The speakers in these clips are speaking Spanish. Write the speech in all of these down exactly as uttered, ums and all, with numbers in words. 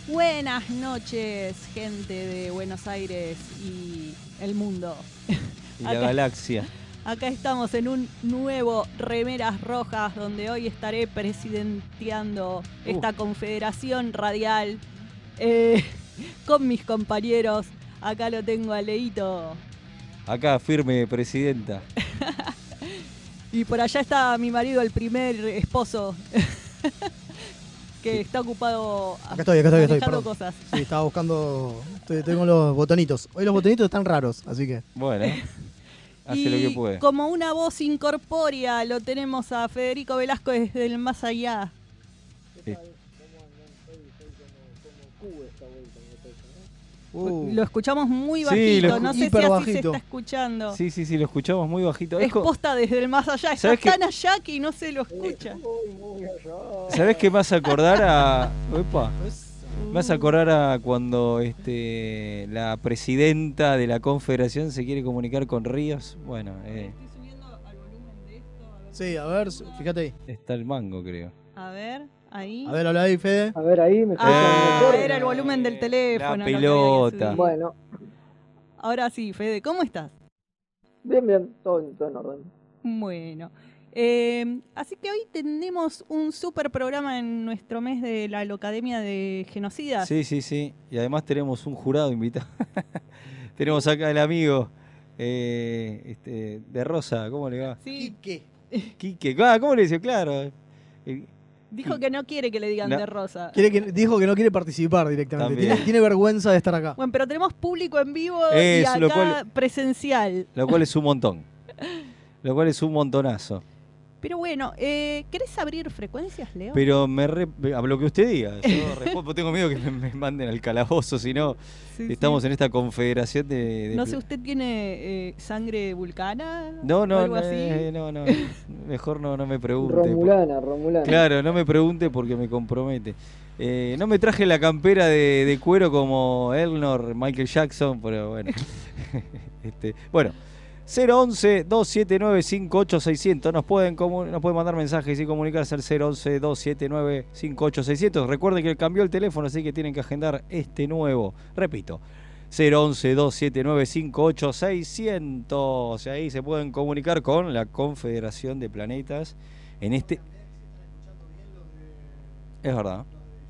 Buenas noches, gente de Buenos Aires y el mundo. Y la galaxia. Acá estamos en un nuevo Remeras Rojas, donde hoy estaré presidenteando esta uh. confederación radial eh, con mis compañeros. Acá lo tengo a Leito. Acá firme, presidenta. Y por allá está mi marido, el primer esposo, que está ocupado acá estoy, acá estoy, acá estoy, cosas. Sí, estaba buscando, estoy, tengo los botonitos. Hoy los botonitos están raros, así que... Bueno, hace y lo que puede. Como una voz incorpórea lo tenemos a Federico Velasco desde el más allá. Sí. Uh. Lo escuchamos muy bajito, sí, no sé si así bajito. Se está escuchando. Sí, sí, sí, lo escuchamos muy bajito. Es posta desde el más allá, está tan allá que no se lo escucha. ¿Sabés qué me hace acordar a... Opa, me hace acordar a cuando este, la presidenta de la Confederación se quiere comunicar con Ríos? Bueno, eh. Estoy subiendo al volumen de esto. A ver. Sí, a ver, fíjate ahí. Está el mango, creo. A ver, ahí. A ver, habla ahí, Fede. A ver, ahí me escuchan ah, mejor. Era el volumen del teléfono. La pelota. Bueno. Ahora sí, Fede, ¿cómo estás? Bien, bien, todo, todo en orden. Bueno. Eh, así que hoy tenemos un super programa en nuestro mes de la Locademia de Genocidas. Sí, sí, sí. Y además tenemos un jurado invitado. Tenemos acá el amigo eh, este, de Rosa. ¿Cómo le va? Sí. Quique. Quique. Ah, ¿cómo le dice? Claro. El, Dijo que no quiere que le digan no. de Rosa. Quiere que, dijo que no quiere participar directamente. Tiene, tiene vergüenza de estar acá. Bueno, pero tenemos público en vivo es, y acá lo cual, presencial. Lo cual es un montón. Lo cual es un montonazo. Pero bueno, eh, ¿querés abrir frecuencias, Leo? Pero me re, a lo que usted diga. Yo respondo, tengo miedo que me, me manden al calabozo, si no, sí, estamos sí. en esta confederación de... de no sé, ¿usted tiene eh, sangre vulcana? No, no, o algo no, así? Eh, no, no, mejor no, no me pregunte. Romulana, Romulana. Claro, no me pregunte porque me compromete. Eh, no me traje la campera de, de cuero como Elnor, Michael Jackson, pero bueno. este, bueno. cero once, dos siete nueve, cinco ocho seis cero cero. Nos pueden, nos pueden mandar mensajes y comunicarse al cero once, dos siete nueve, cinco ocho seis cero cero. Recuerden que cambió el teléfono, así que tienen que agendar este nuevo. Repito, cero once, dos siete nueve, cinco ocho seis cero cero. O sea, ahí se pueden comunicar con la Confederación de Planetas en este... Es verdad.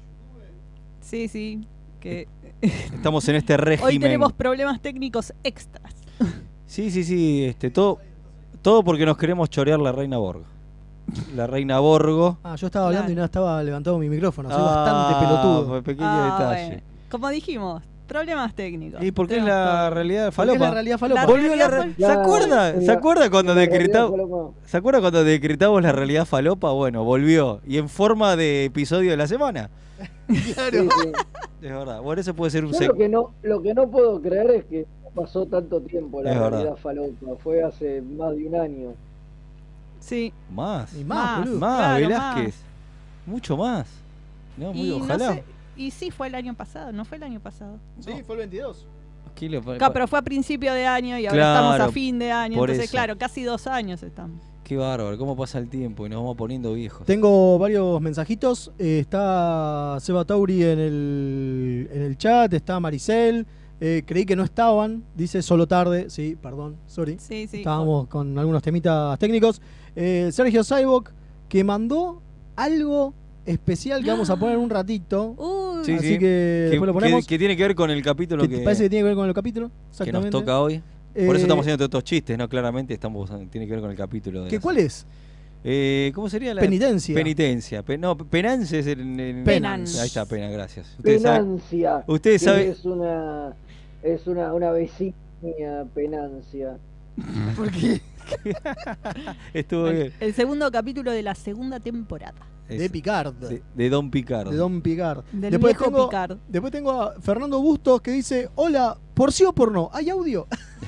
Sí, sí. Que... Estamos en este régimen. Hoy tenemos problemas técnicos extras. Sí, sí, sí, este, todo, todo porque nos queremos chorear la Reina Borgo. La Reina Borgo. Ah, yo estaba hablando claro. y no estaba levantando mi micrófono, soy ah, bastante pelotudo. Pequeño ah, detalle. Bueno. Como dijimos, problemas técnicos. ¿Y por qué es la todo. realidad falopa? Es la realidad falopa. La Volvió realidad la fal... ¿Se acuerda? La, ¿Se acuerda cuando la decretamos? ¿Se acuerda cuando decretamos la realidad falopa? Bueno, volvió y en forma de episodio de la semana. Claro. Sí, sí. Es verdad. Bueno, eso puede ser un Yo sec... lo que no lo que no puedo creer es que pasó tanto tiempo la es realidad verdad. falopa, fue hace más de un año. Sí. Más. Y más, más, más claro, Velázquez. Más. Mucho más. No, muy y ojalá. No sé, y sí fue el año pasado, ¿no fue el año pasado? Sí, no. fue el veintidós. Lo... Claro, pero fue a principio de año y ahora claro, estamos a fin de año, entonces eso. claro, casi dos años estamos. Qué bárbaro, cómo pasa el tiempo y nos vamos poniendo viejos. Tengo varios mensajitos. Eh, está Seba Tauri en el, en el chat, está Maricel. Eh, creí que no estaban, dice solo tarde. Sí, perdón, sorry. Sí, sí. Estábamos con algunos temitas técnicos. Eh, Sergio Saibok, que mandó algo especial que vamos a poner un ratito. Uy. Sí, así sí. que, que después lo ponemos. Que, que tiene que ver con el capítulo que, que... Parece que tiene que ver con el capítulo. Que nos toca hoy. Por Eh, eso estamos haciendo todos estos chistes, ¿no? Claramente estamos, tiene que ver con el capítulo. De ¿Qué, la ¿Cuál es? Eh, ¿Cómo sería la...? Penitencia. Penitencia. Pe, no, penance es el... el Penance. Ahí está, pena, gracias. Ustedes Penancia. Sabe, ustedes saben... Es una, es una, una vecina Penancia. ¿Por qué? Estuvo el, bien. El segundo capítulo de la segunda temporada. De Picard. De, de Don Picard. De Don Picard. Del después viejo tengo, Picard. Después tengo a Fernando Bustos que dice: hola, ¿por sí o por no? ¿Hay audio?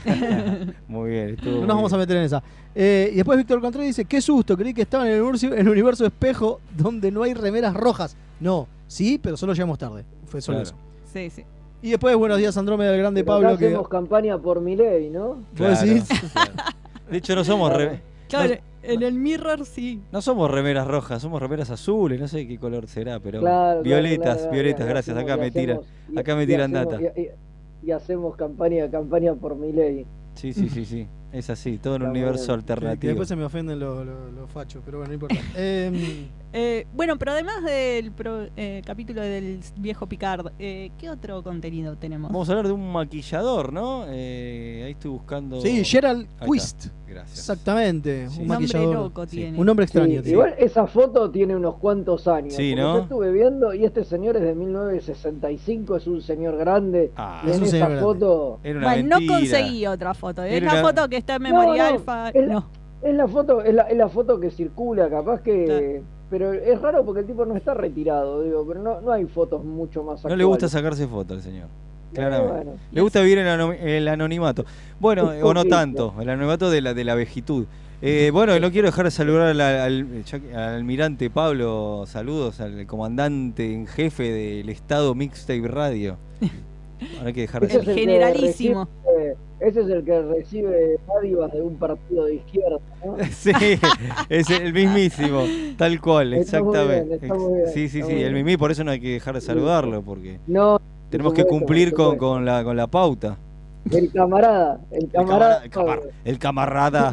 Muy bien. Estuvo no muy nos vamos bien. a meter en esa. Eh, y después Víctor Contreras dice: qué susto, creí que estaba en el, universo, en el universo espejo donde no hay remeras rojas. No, sí, pero solo llegamos tarde. Fue solo Claro. eso. Sí, sí. Y después, buenos días, Andrómeda del Grande Pero Pablo. acá Que... hacemos campaña por Milei, ¿no? ¿Vos decís? Claro. De hecho, no somos re... Claro, no, En el mirror sí. No somos remeras rojas, somos remeras azules, no sé qué color será, pero Claro, violetas, claro, claro, violetas, y- y gracias, hacemos- acá y me tiran, hacemos- y- acá me y tiran hacemos- data. Y, y- y hacemos campaña, campaña por mi ley. Sí, sí, sí, sí, es así, todo un Está universo bueno. Que, que alternativo. después se me ofenden los, los, los fachos, pero bueno, no importa. Em, Eh, bueno, pero además del pro- eh, capítulo del viejo Picard, eh, ¿qué otro contenido tenemos? Vamos a hablar de un maquillador, ¿no? Eh, ahí estoy buscando... sí, Gerald Ahí Quist. está, gracias. Sí, Sí. un Un maquillador. nombre loco Sí. tiene. Un nombre extraño. Sí, tiene. igual esa foto tiene unos cuantos años. Sí, porque ¿no? yo estuve viendo y este señor es de mil novecientos sesenta y cinco, es un señor grande. Ah, y es en un esa señor grande. foto Era una Bueno, no mentira. conseguí otra foto. Es Era la una- foto que está en memoria No, no, alfa. es- No. es la foto, es la, es la foto que circula, capaz que. Claro. Pero es raro porque el tipo no está retirado, digo, pero no, no hay fotos mucho más No actuales. le gusta sacarse fotos al señor. Claramente. bueno. Le gusta vivir en el ano- el anonimato. Bueno, Un o no poquito. tanto, el anonimato de la, de la vejitud. Eh, bueno, no quiero dejar de saludar al, al, ya que- al almirante Pablo, saludos al comandante en jefe del Estado Mixtape Radio. Ahora hay que dejar de Ese El es el que generalísimo. recibe- ese es el que recibe dádivas de un partido de izquierda, ¿no? Sí, es el mismísimo, tal cual, Está muy exactamente. bien, está muy bien, sí, sí, está sí, muy el bien. mimí, por eso no hay que dejar de saludarlo, porque No, tenemos que supuesto, cumplir por con, supuesto. con, la, con la pauta. el camarada, el El camarada. camarada, el camar- el camarada,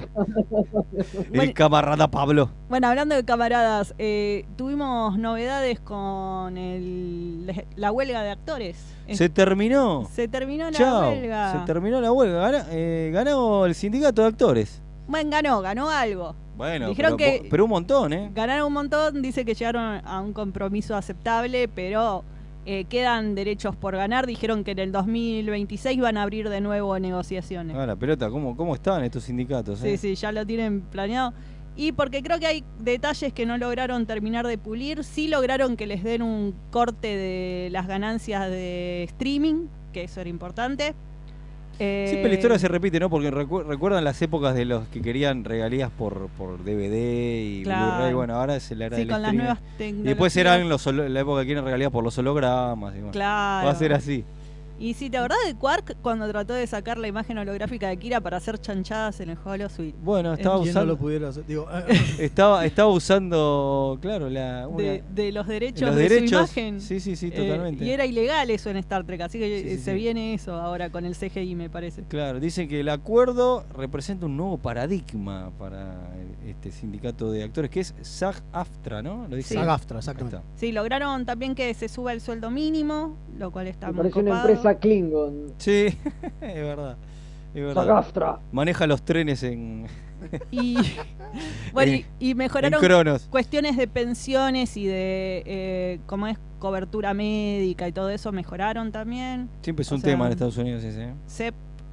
el Bueno. camarada Pablo. Bueno, hablando de camaradas, eh, tuvimos novedades con el, la huelga de actores. Se terminó. Se terminó la Chao, huelga. se terminó la huelga. Gana- eh, ganó el sindicato de actores. Bueno, ganó, ganó algo. Bueno, Dijeron pero, que- pero un montón, ¿eh? Ganaron un montón, dice que llegaron a un compromiso aceptable, pero eh, quedan derechos por ganar. Dijeron que en el dos mil veintiséis van a abrir de nuevo negociaciones. Ah, la pelota, ¿cómo, cómo estaban estos sindicatos? Sí, eh? sí, ya lo tienen planeado. Y porque creo que hay detalles que no lograron terminar de pulir, sí lograron que les den un corte de las ganancias de streaming, que eso era importante. Eh, Siempre la historia se repite, ¿no? Porque recu- recuerdan las épocas de los que querían regalías por, por D V D y Claro. Blu-ray. Bueno, ahora es la era Sí, del con las streaming. nuevas Y tecnologías. después serán los holo- la época que quieren regalías por los hologramas. Y bueno, Claro. va a ser así. Y si te acordás de Quark cuando trató de sacar la imagen holográfica de Kira para hacer chanchadas en el Holo Suite. Bueno, estaba ¿Quién no usando, lo pudiera hacer? Digo, ah, estaba, estaba usando, claro, la, una- De, de los derechos los de derechos. su imagen. Sí, sí, sí, Eh, totalmente. y era ilegal eso en Star Trek, así que Sí, eh, sí, se sí. viene eso ahora con el C G I, me parece. Claro, dicen que el acuerdo representa un nuevo paradigma para este sindicato de actores, que es SAG-AFTRA, ¿no? Lo dice. Sí. SAG-AFTRA, Ahí exactamente. está. Sí, lograron también que se suba el sueldo mínimo, lo cual está Me muy parece una copado. empresa Klingon. Sí, es verdad. Es verdad. Sagastra. Maneja los trenes en, Y, bueno, En- y, y en mejoraron Cronos. cuestiones de pensiones y de, eh, ¿cómo es? Cobertura médica y todo eso, mejoraron también. Siempre es o un sea, tema en Estados Unidos ese. ¿eh? Se,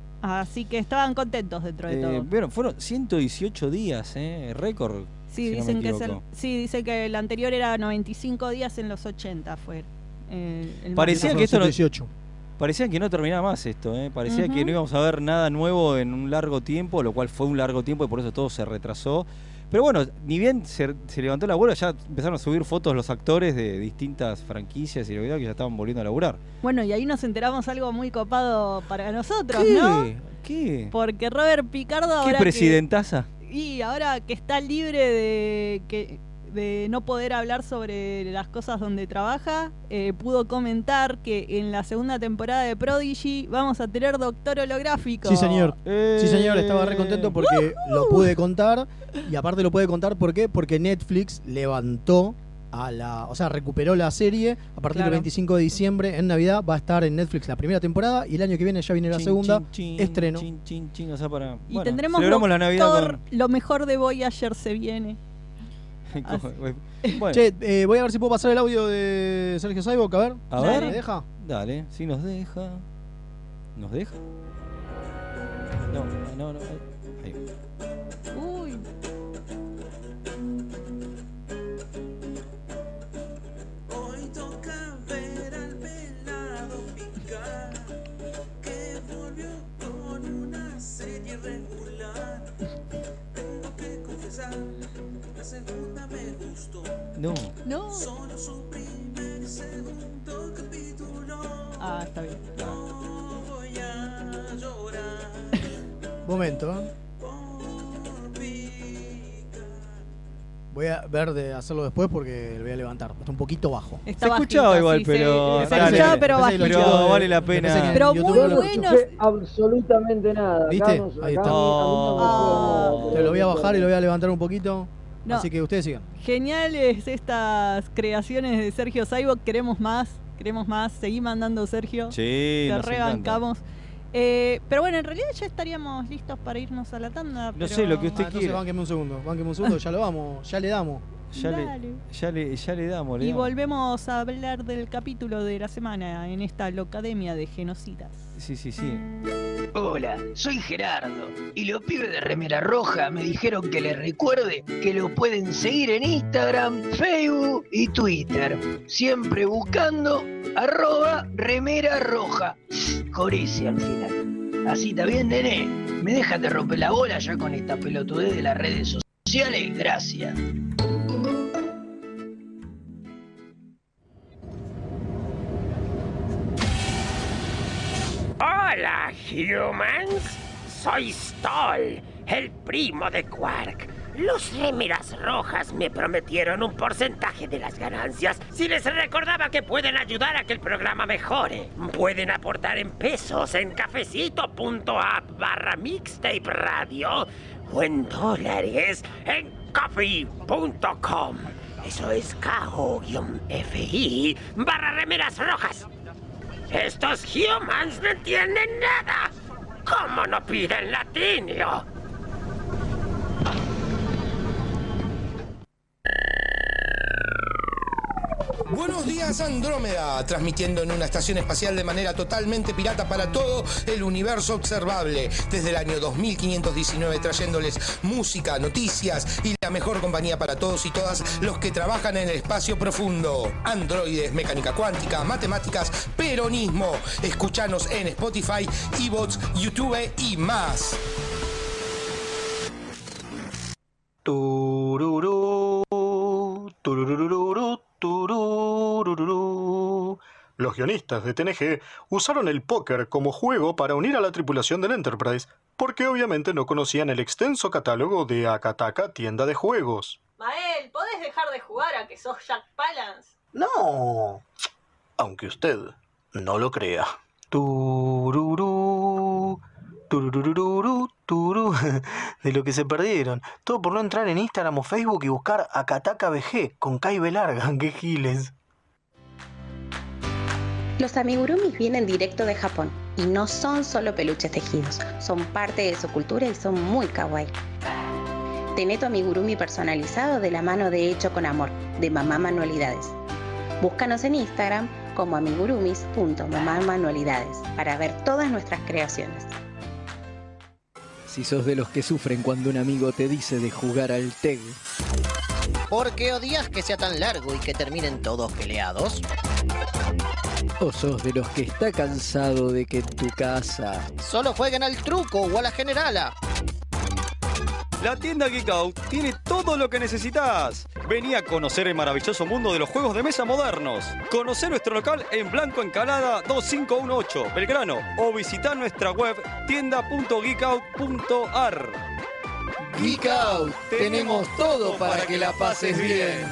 así que estaban contentos dentro de Eh, todo. vieron, fueron ciento dieciocho días, ¿eh? Récord. Sí, si no me dicen que es el, equivoco. sí, dice que el anterior era noventa y cinco días en los ochenta fue. eh, el más Parecía largo. que esto no- dieciocho. Parecía que no terminaba más esto, ¿eh? Parecía Ujú. que no íbamos a ver nada nuevo en un largo tiempo, lo cual fue un largo tiempo y por eso todo se retrasó. Pero bueno, ni bien se, se levantó la huelga, ya empezaron a subir fotos los actores de distintas franquicias y lo que ya estaban volviendo a laburar. Bueno, y ahí nos enteramos algo muy copado para nosotros, ¿Qué? ¿no? ¿Qué? Porque Robert Picardo ¿Qué ahora presidentaza? que, y ahora que está libre de que de no poder hablar sobre las cosas donde trabaja, eh, pudo comentar que en la segunda temporada de Prodigy vamos a tener doctor holográfico. Sí, señor. Eh, Sí, señor, estaba re contento porque lo pude contar. Y aparte lo pude contar, ¿por qué? Porque Netflix levantó a la. O sea, recuperó la serie. A partir Claro. del veinticinco de diciembre, en Navidad, va a estar en Netflix la primera temporada. Y el año que viene ya viene la Chin, segunda. chin, chin, estreno. chin, chin, chin, o sea, para, Y bueno, tendremos celebramos la Navidad Doctor, lo mejor de Voyager se viene. con... Bueno, Che, eh, voy a ver si puedo pasar el audio de Sergio Saibok, a ver. a ¿Me ver. deja? Dale, si nos deja. ¿Nos deja? No, no, no. Ahí. Uy, Hoy toca ver al pelado picar, que volvió con una serie regular. Tengo que confesar, la segunda me gustó, No. no. solo su primer y segundo capítulo. Ah, está bien. No voy a llorar Momento, ¿eh? por picar. Voy a ver de hacerlo después porque lo voy a levantar. Está un poquito bajo. Está Se escuchaba bajito, igual, sí, pero- Se, se dale, escuchaba, dale. pero Pensé que lo bajito. Pero escuchaba, vale la pensé pena. que en Pero YouTube muy no lo No bueno. escuché. escuché absolutamente nada. Acá ¿Viste? no- acá Ahí a está. mí- a mí no me Ah. suena nada, Te lo voy a pero- bajar y lo voy a levantar un poquito. No. Así que ustedes sigan. Geniales estas creaciones de Sergio Saibo. Queremos más, queremos más. Seguí mandando, Sergio. Sí, Te nos encanta. rebancamos. Eh, pero bueno, en realidad ya estaríamos listos para irnos a la tanda. No pero- sé, lo que Ah, usted entonces quiera. bánqueme un segundo. Bánqueme un segundo, ya lo vamos, ya le damos. Ya le, Dale. ya, le, ya le damos, le Y damos. volvemos a hablar del capítulo de la semana en esta locademia de genocidas. Sí, sí, sí. Hola, soy Gerardo y los pibes de Remera Roja me dijeron que les recuerde que lo pueden seguir en Instagram, Facebook y Twitter, siempre buscando arroba Remera Roja, con ese al final. Así está bien, nene, me dejan de romper la bola ya con esta pelotudez de las redes sociales, gracias. Hola, humans. Soy Stoll, el primo de Quark. Los Remeras Rojas me prometieron un porcentaje de las ganancias si les recordaba que pueden ayudar a que el programa mejore. Pueden aportar en pesos en cafecito.app barra mixtape radio o en dólares en coffee punto com. Eso es K-O-F-I barra Remeras Rojas. Estos humans no entienden nada. ¿Cómo no piden latinio? Buenos días, Andrómeda, transmitiendo en una estación espacial de manera totalmente pirata para todo el universo observable, desde el año dos mil quinientos diecinueve, trayéndoles música, noticias y la mejor compañía para todos y todas los que trabajan en el espacio profundo. Androides, mecánica cuántica, matemáticas, peronismo. Escuchanos en Spotify, iVoox, YouTube y más. Tururú, tururururu, tururururu. Los guionistas de T N G usaron el póker como juego para unir a la tripulación del Enterprise, porque obviamente no conocían el extenso catálogo de Akataka, tienda de juegos. Mael, ¿podés dejar de jugar a que sos Jack Palance? No, aunque usted no lo crea. Tururú, tururururu, turú. De lo que se perdieron. Todo por no entrar en Instagram o Facebook y buscar Akataka B G con K y B larga. ¡Qué giles! Los amigurumis vienen directo de Japón y no son solo peluches tejidos, son parte de su cultura y son muy kawaii. Tené tu amigurumi personalizado de la mano de Hecho con Amor, de Mamá Manualidades. Búscanos en Instagram como amigurumis punto mamá manualidades para ver todas nuestras creaciones. Si sos de los que sufren cuando un amigo te dice de jugar al T E G. ¿Por qué odias que sea tan largo y que terminen todos peleados? O sos de los que está cansado de que en tu casa Solo jueguen al truco o a la generala. La tienda Geek Out tiene todo lo que necesitas. Vení a conocer el maravilloso mundo de los juegos de mesa modernos. Conocé nuestro local en Blanco Encalada dos cinco uno ocho, Belgrano. O visitá nuestra web tienda punto geek out punto a r. Geek Out, tenemos todo para que la pases bien.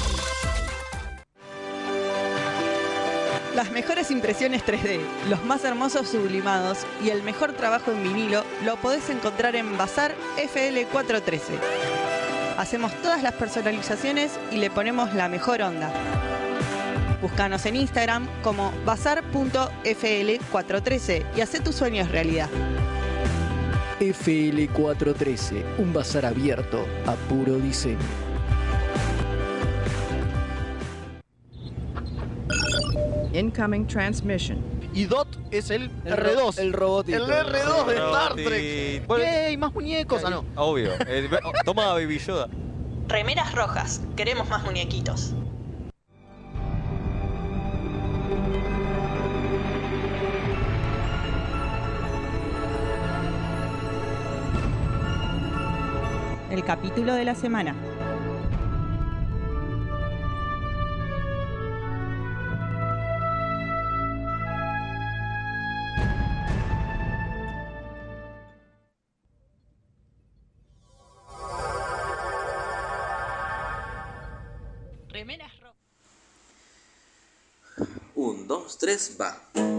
Las mejores impresiones tres D, los más hermosos sublimados y el mejor trabajo en vinilo lo podés encontrar en Bazar F L cuatrocientos trece. Hacemos todas las personalizaciones y le ponemos la mejor onda. Búscanos en Instagram como bazar punto f l cuatrocientos trece y hacé tus sueños realidad. F L cuatrocientos trece, un bazar abierto a puro diseño. Incoming transmission. Y Dot es el, El R dos. ro- el robotito. El R dos de Star Robotito. Trek. Bueno, ¡Yay! Más muñecos, ¿o no? Obvio. Eh, toma Baby Yoda. Remeras rojas, queremos más muñequitos. El capítulo de la semana. Remeras rojas. Un, dos, tres, va.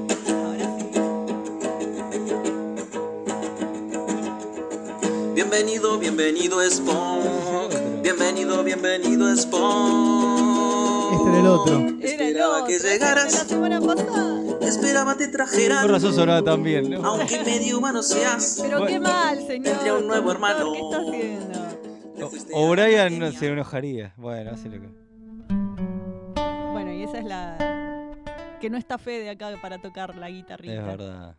Bienvenido, bienvenido Spawn. Bienvenido, bienvenido Spawn. Este era el otro. Esperaba que llegaras. La semana pasada. Esperaba te trajeran. Por razón sonaba también, ¿no? Aunque medio humano seas. Pero qué mal, señor. Tendría un nuevo hermano. ¿Qué está haciendo? O Brian no se enojaría. Bueno, hace lo que. Bueno, y esa es la. Que no está Fede acá para tocar la guitarrita. Es verdad.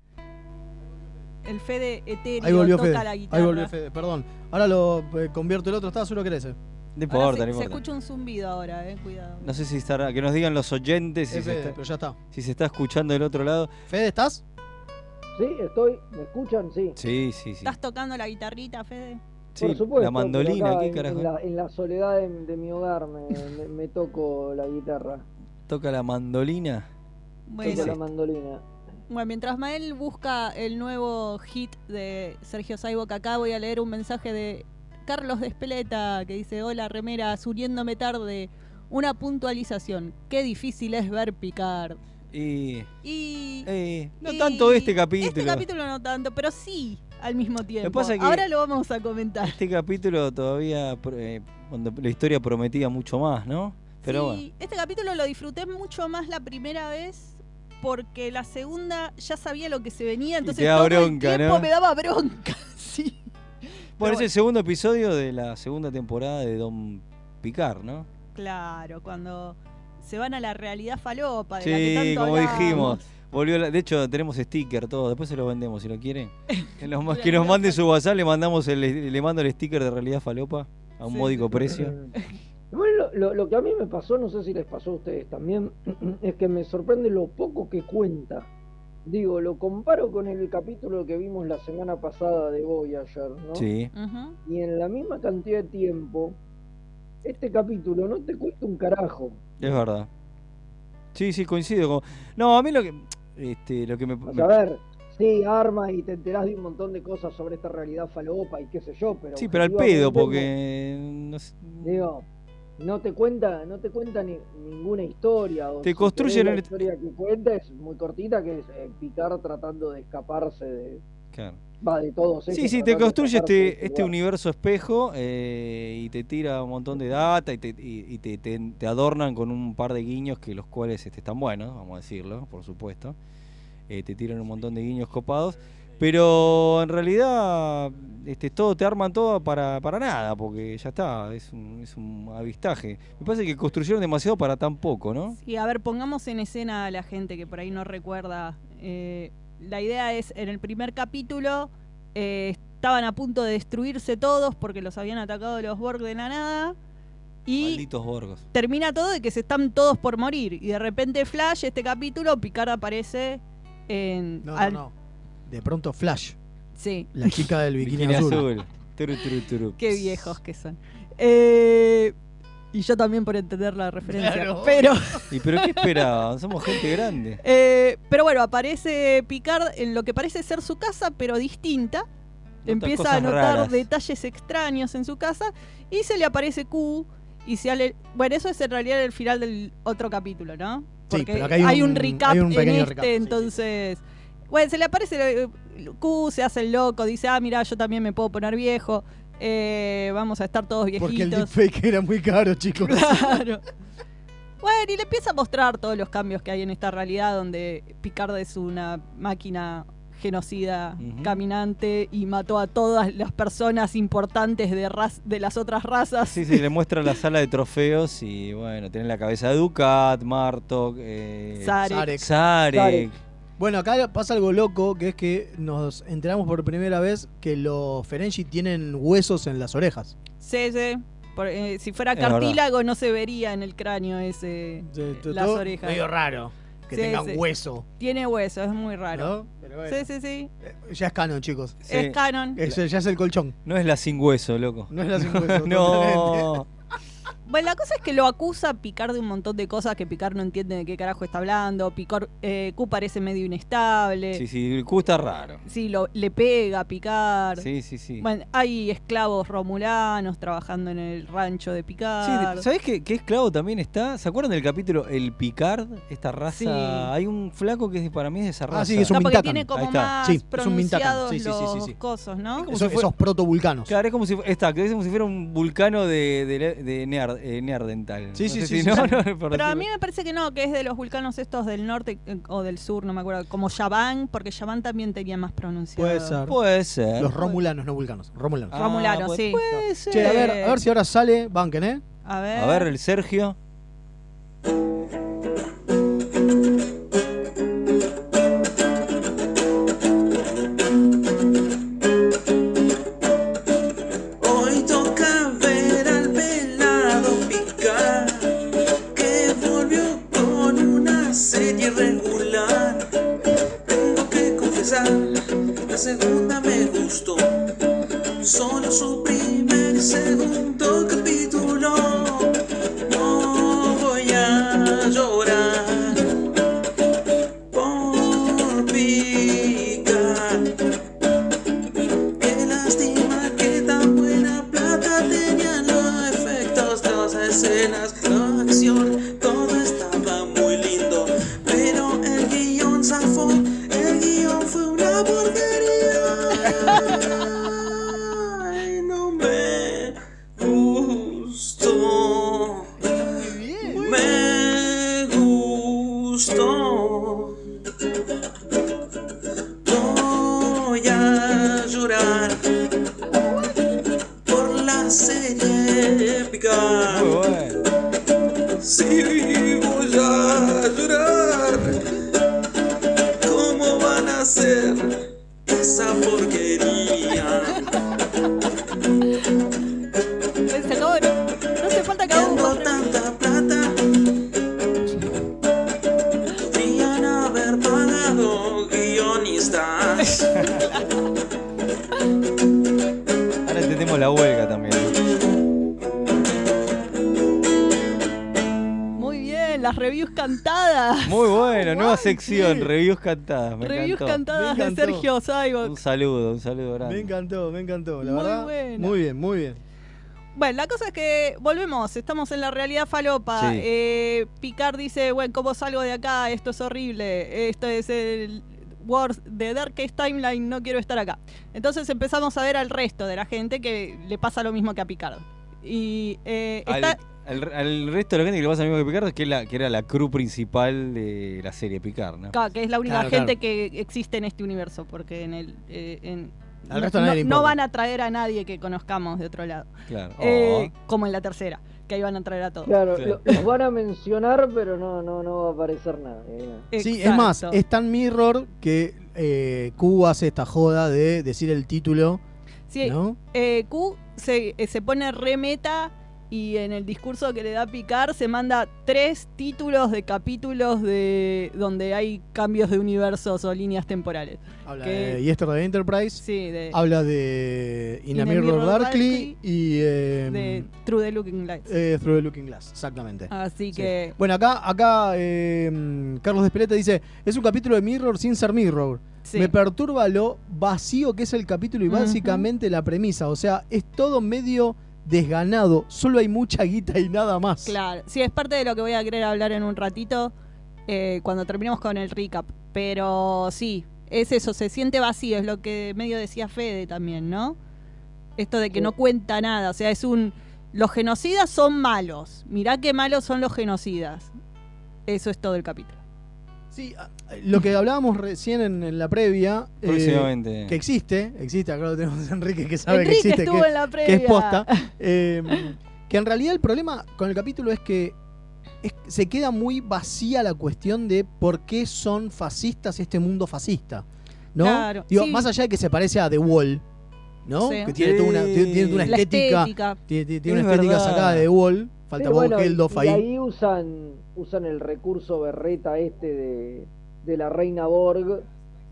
El Fede etéreo Ahí volvió toca Fede. la guitarra. Ahí volvió Fede, perdón. Ahora lo eh, convierto el otro. ¿Estaba seguro que era ese? No Ahora importa, se, no se importa. escucha un zumbido ahora, eh, cuidado. No sé si estará. Que nos digan los oyentes si, Es se Fede, está, pero ya está. si se está escuchando del otro lado. Fede, ¿estás? Sí, estoy. ¿Me escuchan? Sí. Sí, sí, sí. ¿Estás tocando la guitarrita, Fede? Sí, Por supuesto, la mandolina, pero acá ¿qué en, carajo? En la, en la soledad de, de mi hogar me, me, me toco la guitarra. Toca la mandolina. Bueno, Toco la mandolina. Bueno, mientras Mael busca el nuevo hit de Sergio Saibok, acá voy a leer un mensaje de Carlos de Espeleta que dice: hola remeras, uniéndome tarde, una puntualización, qué difícil es ver Picard. Y. Y. Eh, no y- tanto este capítulo. Este capítulo no tanto, pero sí al mismo tiempo. pasa que- Ahora lo vamos a comentar. Este capítulo todavía. eh, cuando la historia prometía mucho más, ¿no? Pero Sí, bueno. este capítulo lo disfruté mucho más la primera vez porque la segunda ya sabía lo que se venía, entonces te da todo bronca, el tiempo ¿no? me daba bronca. Sí. Bueno, es Pero el segundo episodio de la segunda temporada de Don Picard, ¿no? Claro, cuando se van a la realidad falopa de la que Sí, tanto como hablamos. dijimos. Volvió la- de hecho, tenemos sticker, todo. Después se lo vendemos si lo quieren. Que nos, que nos mande su WhatsApp, le mandamos el, le mando el sticker de realidad falopa a un Sí, módico sí. precio. Bueno, lo, lo, lo que a mí me pasó, no sé si les pasó a ustedes también, es que me sorprende lo poco que cuenta. Digo, lo comparo con el capítulo que vimos la semana pasada de Voyager, ¿no? Sí. Ujú. Y en la misma cantidad de tiempo, este capítulo no te cuesta un carajo. Es verdad. Sí, sí, coincido con. No, a mí lo que. Este, lo que me. O sea, a ver, sí, arma y te enterás de un montón de cosas sobre esta realidad falopa y qué sé yo, pero... Sí, pero al pedo, objetivamente, porque. No sé, Digo, no te cuenta, no te cuenta ni, ninguna historia. O Te si construyen querés, el- la historia que cuenta es muy cortita, que es eh, Picard tratando de escaparse de, claro. va, de todos ellos. Sí, sí, te tratando de construye escaparse de este, ese este lugar. universo espejo eh, y te tira un montón de data y te, y, y te, te- te adornan con un par de guiños que los cuales este, están buenos, vamos a decirlo, por supuesto. Eh, te tiran un montón de guiños copados, pero en realidad este, todo te arman todo para, para nada, porque ya está, es un, es un avistaje. Me parece que construyeron demasiado para tan poco, ¿no? Sí, a ver, pongamos en escena a la gente que por ahí no recuerda. Eh, la idea es, en el primer capítulo, eh, estaban a punto de destruirse todos porque los habían atacado los Borg de la nada. Y Malditos Borgos. termina todo de que se están todos por morir. Y de repente Flash, este capítulo, Picard aparece en... No, al- no, no. De pronto Flash. Sí. La chica del bikini, Bikini azul. azul. Turu, turu, turu. Qué viejos que son. Eh, y yo también por entender la referencia. Claro. Pero... ¿Y pero qué esperaban? Somos gente grande. Eh, pero bueno, aparece Picard en lo que parece ser su casa, pero distinta. Empieza a cosas notar raras. detalles extraños en su casa y se le aparece Q. Y se ale... Bueno, eso es en realidad el final del otro capítulo, ¿no? Sí, Porque pero acá hay, hay un, un- recap hay un en pequeño este, recap, sí, sí. entonces... Bueno, se le aparece eh, Q, se hace el loco, dice, ah, mira, yo también me puedo poner viejo, eh, vamos a estar todos viejitos. Porque el deepfake era muy caro, chicos. Claro. Bueno, y le empieza a mostrar todos los cambios que hay en esta realidad donde Picard es una máquina genocida, Ujú. caminante y mató a todas las personas importantes de, raz- de las otras razas. Sí, sí, le muestra la sala de trofeos y bueno, tiene la cabeza de Dukat, Martok, eh, Sarek. Sarek. Sarek. Sarek. Bueno, acá pasa algo loco, que es que nos enteramos por primera vez que los Ferengi tienen huesos en las orejas. Sí, sí. Por- eh, si fuera Es cartílago no se vería en el cráneo ese De- de- las todo orejas. medio raro que Sí, tengan sí. hueso, Tiene hueso, es muy raro. ¿no? Pero bueno, Sí, sí, sí. eh, ya es canon, chicos. Sí. Es canon. Eso ya es el colchón. No es la sin hueso, loco. No es la sin hueso. No. totalmente. Bueno, la cosa es que lo acusa a Picard de un montón de cosas que Picard no entiende de qué carajo está hablando. Picard, eh, Q parece medio inestable. Sí, sí, el Q está raro. Sí, lo, le pega a Picard. Sí, sí, sí. Bueno, hay esclavos romulanos trabajando en el rancho de Picard. Sí, ¿sabés qué, qué esclavo también está? ¿Se acuerdan del capítulo El Picard? Esta raza. Sí. Hay un flaco que es, para mí es de esa raza. Ah, sí, es un No, porque Mintakan. tiene como Ahí está. más Sí, es un Mintakan. pronunciados Sí, sí, sí, los sí, sí. cosos, ¿no? como Esos, si fuera- esos protovulcanos. Claro, es como si, fu- exacto, es como si fuera un vulcano de, de, de Neard- eh, Neandertal. Sí, No sí, sé sí, si sí, no, sí. no, por Pero a decirlo. mí me parece que no, que es de los vulcanos estos del norte eh, o del sur, no me acuerdo, como Yaván, porque Yaván también tenía más pronunciado. Puede ser. Puede ser. Los romulanos, no vulcanos. Romulanos. Ah, Romulano, puede- sí. Puede ser. Che, a ver, a ver si ahora sale Banken, ¿eh? A ver. A ver, el Sergio. Hoy toca ver al pelado Picard, que volvió con una serie regular. Tengo que confesar, la segunda me gustó, solo su primer y segundo capítulo. No voy a llorar por Picard. Qué lástima que tan buena plata tenían los efectos, las escenas, la acción, todo estaba muy lindo, pero el guión zafó, el guión fue una porquería. Ay, no me gustó, me gustó. Voy a llorar por la serie Picard. Muy bueno. Sí, voy a llorar. ¿Cómo van a hacer esa porquería? Se acabó, no, no hace falta que haga un Tengo post- tanta plata, podrían haber pagado guionistas. Ahora entendemos la huelga también. Muy bien, las reviews cantadas. Muy bueno, nueva Aguante. sección, reviews cantadas. Me Reviews encantó. cantadas Me de encantó. Sergio Saibok. Un saludo, un saludo grande. Me encantó, me encantó. La Muy verdad, buena. muy bien, muy bien. Bueno, la cosa es que volvemos, estamos en la realidad falopa. Sí. Eh, Picard dice, bueno, ¿cómo salgo de acá? Esto es horrible. Esto es el Wars de Darkest Timeline, no quiero estar acá. Entonces empezamos a ver al resto de la gente que le pasa lo mismo que a Picard. Y eh, Al, está... al- al resto de la gente que le pasa lo mismo que Picard, que, es la, que era la crew principal de la serie Picard, ¿no? Claro, que es la única Claro, gente claro. que existe en este universo, porque en el... eh, en- Al no, resto a nadie no- le no importa. van a traer a nadie que conozcamos de otro lado. Claro. Eh, Oh. como en la tercera, que ahí van a traer a todos. Claro, Sí. lo- los van a mencionar, pero no, no, no va a aparecer nada. eh. Sí, es más, Exacto. es tan Mirror que eh, Q hace esta joda de decir el título, Sí, ¿no? eh, Q se, eh, se pone remeta y en el discurso que le da Picard se manda tres títulos de capítulos de donde hay cambios de universos o líneas temporales. Habla que- de Yesterday Enterprise, Sí, de, habla de In, In a a Mirror, Mirror Darkly, Darkly y eh, de True the Looking Glass. eh, Through the Looking Glass, exactamente. Así Sí. que Bueno, acá, acá eh, Carlos Despeleta dice, es un capítulo de Mirror sin ser Mirror. sí. Me perturba lo vacío que es el capítulo y Ujú. básicamente la premisa. O sea, es todo medio desganado. Solo hay mucha guita y nada más. Claro, sí, es parte de lo que voy a querer hablar en un ratito eh, cuando terminemos con el recap. Pero sí, es eso, se siente vacío, es lo que medio decía Fede también, ¿no? Esto de que Sí. no cuenta nada, o sea, es un... Los genocidas son malos, mirá qué malos son los genocidas. Eso es todo el capítulo. Sí, a- lo que hablábamos recién en, en la previa, eh, Próximamente. que existe, existe, acá lo tenemos a Enrique que sabe Enrique que existe, estuvo que, en la que previa. es posta. Eh, que en realidad el problema con el capítulo es que es- se queda muy vacía la cuestión de por qué son fascistas este mundo fascista. ¿No? Claro, Digo, sí. más allá de que se parece a The Wall, ¿no? Sí. Que tiene toda una, tiene, tiene toda una La estética, estética. tiene, tiene- tiene Es una estética verdad. sacada de The Wall. Falta Sí, Bob bueno, y- Geldof y ahí. ahí usan, usan el recurso berreta este de, de la reina Borg,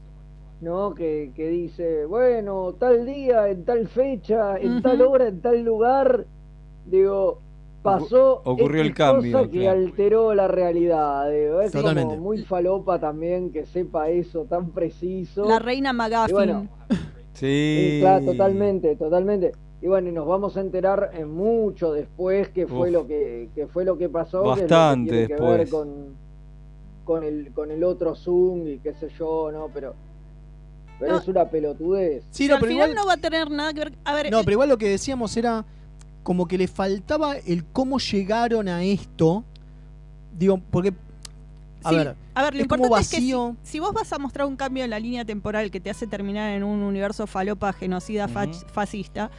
¿no? Que, que dice, bueno, tal día, en tal fecha, en Ujú. tal hora, en tal lugar. Digo, pasó ocurrió el X cosa cambio, que claro. alteró la realidad. Digo, es Totalmente. como muy falopa también que sepa eso tan preciso. La reina McGuffin. Y bueno, Sí. sí, claro, totalmente, totalmente. Y bueno, y nos vamos a enterar en mucho después qué fue Uf. lo que, que fue lo que pasó, Bastante que es lo que tiene que ver después. con, con el con el otro Zoom y qué sé yo, ¿no? Pero, pero No. es una pelotudez. Sí, Pero no, al pero final igual, no va a tener nada que ver. A ver, no, el- pero igual lo que decíamos era como que le faltaba el cómo llegaron a esto. Digo, porque, a sí, ver, a ver, lo es como importante es que si, vacío. si vos vas a mostrar un cambio en la línea temporal que te hace terminar en un universo falopa, genocida, fach- Ujú. fascista,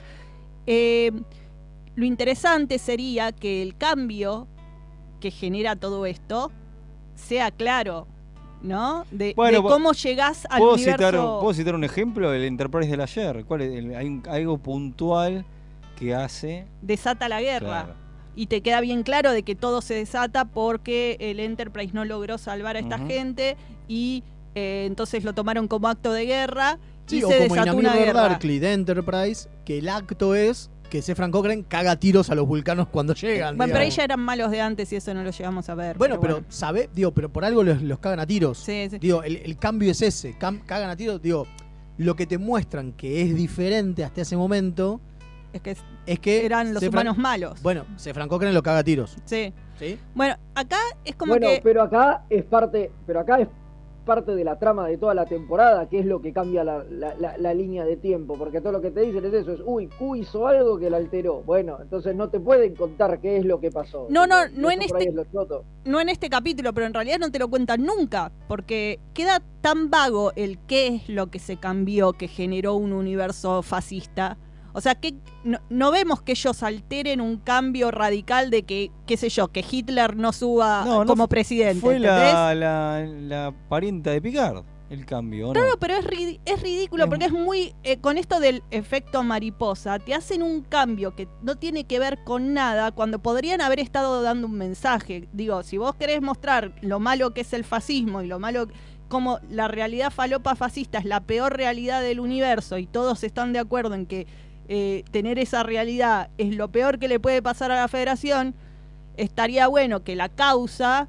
eh, lo interesante sería que el cambio que genera todo esto sea claro, ¿no? De, Bueno, de cómo llegás al ¿Puedo universo. citar, ¿Puedo citar un ejemplo? El Enterprise del ayer. ¿Cuál es el- hay un- algo puntual que hace. Desata la guerra. Claro. Y te queda bien claro de que todo se desata porque el Enterprise no logró salvar a esta Ujú. gente y eh, entonces lo tomaron como acto de guerra Sí, y o se como desató una Inamir guerra. Darkly de Enterprise, que el acto es que Sefran Cochrane caga tiros a los vulcanos cuando llegan. Bueno, pero ahí digamos. ya eran malos de antes y eso no lo llegamos a ver. Bueno, pero, sabe, digo, pero por algo los, los cagan a tiros. Sí, sí. Digo, el, el cambio es ese, cam- cagan a tiros, digo, lo que te muestran que es diferente hasta ese momento es que, es que eran los Sefran- humanos malos. Bueno, Sefran Cochrane lo caga a tiros. Sí. ¿Sí? Bueno, acá es como bueno, que pero acá es parte, pero acá es parte de la trama de toda la temporada, que es lo que cambia la, la, la, la línea de tiempo, porque todo lo que te dicen es eso, es uy, Q hizo algo que la alteró. Bueno, entonces no te pueden contar qué es lo que pasó. No, no, Y no eso en por ahí este- es lo choto. no en este capítulo, pero en realidad no te lo cuentan nunca, porque queda tan vago el qué es lo que se cambió, que generó un universo fascista. O sea, que no, no vemos que ellos alteren un cambio radical de que, qué sé yo, que Hitler no suba No, no como fu- presidente. Fue ¿entendés? la, la, la parienta de Picard el cambio, ¿o no? Claro, pero es, ri- es ridículo porque es muy... eh, con esto del efecto mariposa, te hacen un cambio que no tiene que ver con nada cuando podrían haber estado dando un mensaje. Digo, si vos querés mostrar lo malo que es el fascismo y lo malo... como la realidad falopa fascista es la peor realidad del universo y todos están de acuerdo en que eh, tener esa realidad es lo peor que le puede pasar a la Federación, estaría bueno que la causa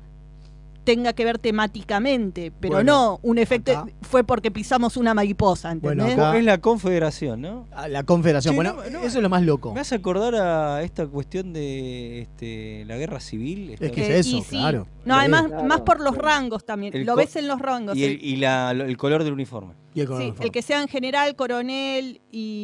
tenga que ver temáticamente, pero Bueno, no un efecto acá- fue porque pisamos una mariposa, ¿entendés? Bueno, acá- Es la Confederación, ¿no? A la Confederación. Che, bueno, no, no, eso es lo más loco. Me hace acordar a esta cuestión de este, la guerra civil. esta- Es que es Eh, eso, y sí. claro. No, Sí. además, Claro, más por los sí. rangos también. El Lo co- ves en los rangos. Y, el- el, y la- lo- el color del uniforme. Y el sí, color el que sean general, coronel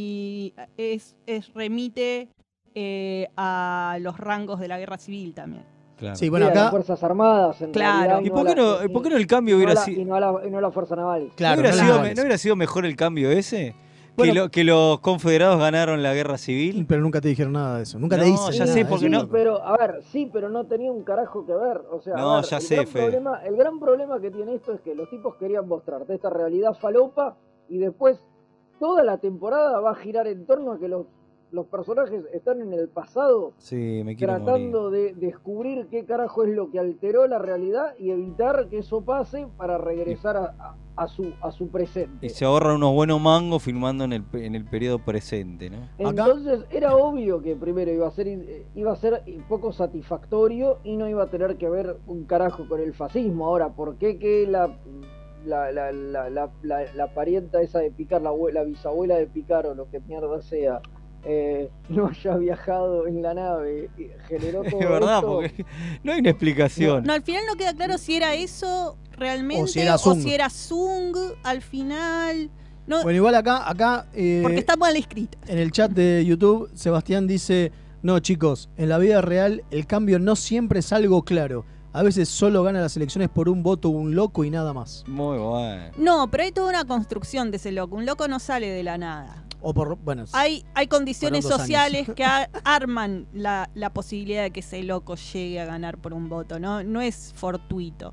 y es, es remite eh, a los rangos de la guerra civil también. Claro. Sí, bueno, Sí, a las acá. Fuerzas Armadas, en Claro. realidad, ¿Y no por a qué, la- no, por qué no el cambio y no hubiera a la- sido... y no a la- y no a las Fuerzas Navales. Claro, ¿No hubiera, no las sido, navales. ¿No hubiera sido mejor el cambio ese? Bueno. que, lo- que los confederados ganaron la guerra civil. Pero nunca te dijeron nada de eso. Nunca No, te dicen ya nada sé, de porque eso. no- Sí, pero, a ver, sí, pero no tenía un carajo que ver. O sea, a No, ver, ya el sé, gran Fede. problema, el gran problema que tiene esto es que los tipos querían mostrarte esta realidad falopa y después toda la temporada va a girar en torno a que los, los personajes están en el pasado Sí, me quiero morir. tratando de descubrir qué carajo es lo que alteró la realidad y evitar que eso pase para regresar a, a- a su, a su presente. Y se ahorran unos buenos mangos filmando en el, pe- en el periodo presente, ¿no? Entonces era obvio que primero iba a ser eh, iba a ser poco satisfactorio y no iba a tener que ver un carajo con el fascismo. Ahora, ¿por qué que la la, la, la, la, la- la parienta esa de Picard, la, abue- la bisabuela de Picard o lo que mierda sea, eh, no haya viajado en la nave y generó todo Es verdad, esto? porque no hay una explicación. No, al final no queda claro si era eso realmente O si era Zung. Zung al final. No, Bueno, igual acá, acá eh, porque está mal escrito. en el chat de YouTube, Sebastián dice: no, chicos, en la vida real el cambio no siempre es algo claro. A veces solo gana las elecciones por un voto un loco y nada más. Muy bueno. No, pero hay toda una construcción de ese loco. Un loco no sale de la nada. O por, bueno, Hay, hay condiciones Fueron dos sociales años. que a- arman la, la posibilidad de que ese loco llegue a ganar por un voto, ¿no? No es fortuito.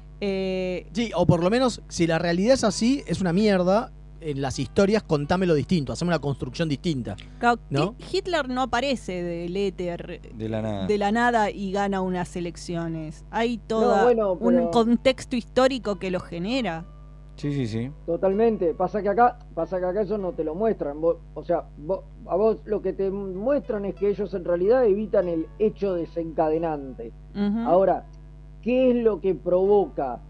Eh, sí, o por lo menos, si la realidad es así, es una mierda. En las historias, contámelo distinto, hacemos una construcción distinta. claro, ¿No? Hi- Hitler no aparece del éter De la nada. de la nada y gana unas elecciones. Hay todo bueno, pero- un contexto histórico que lo genera. Sí, sí, sí. Totalmente. Pasa que acá, pasa que acá eso no te lo muestran. Vos, o sea, vos, a vos lo que te muestran es que ellos en realidad evitan el hecho desencadenante. Ujú. Ahora, ¿qué es lo que provoca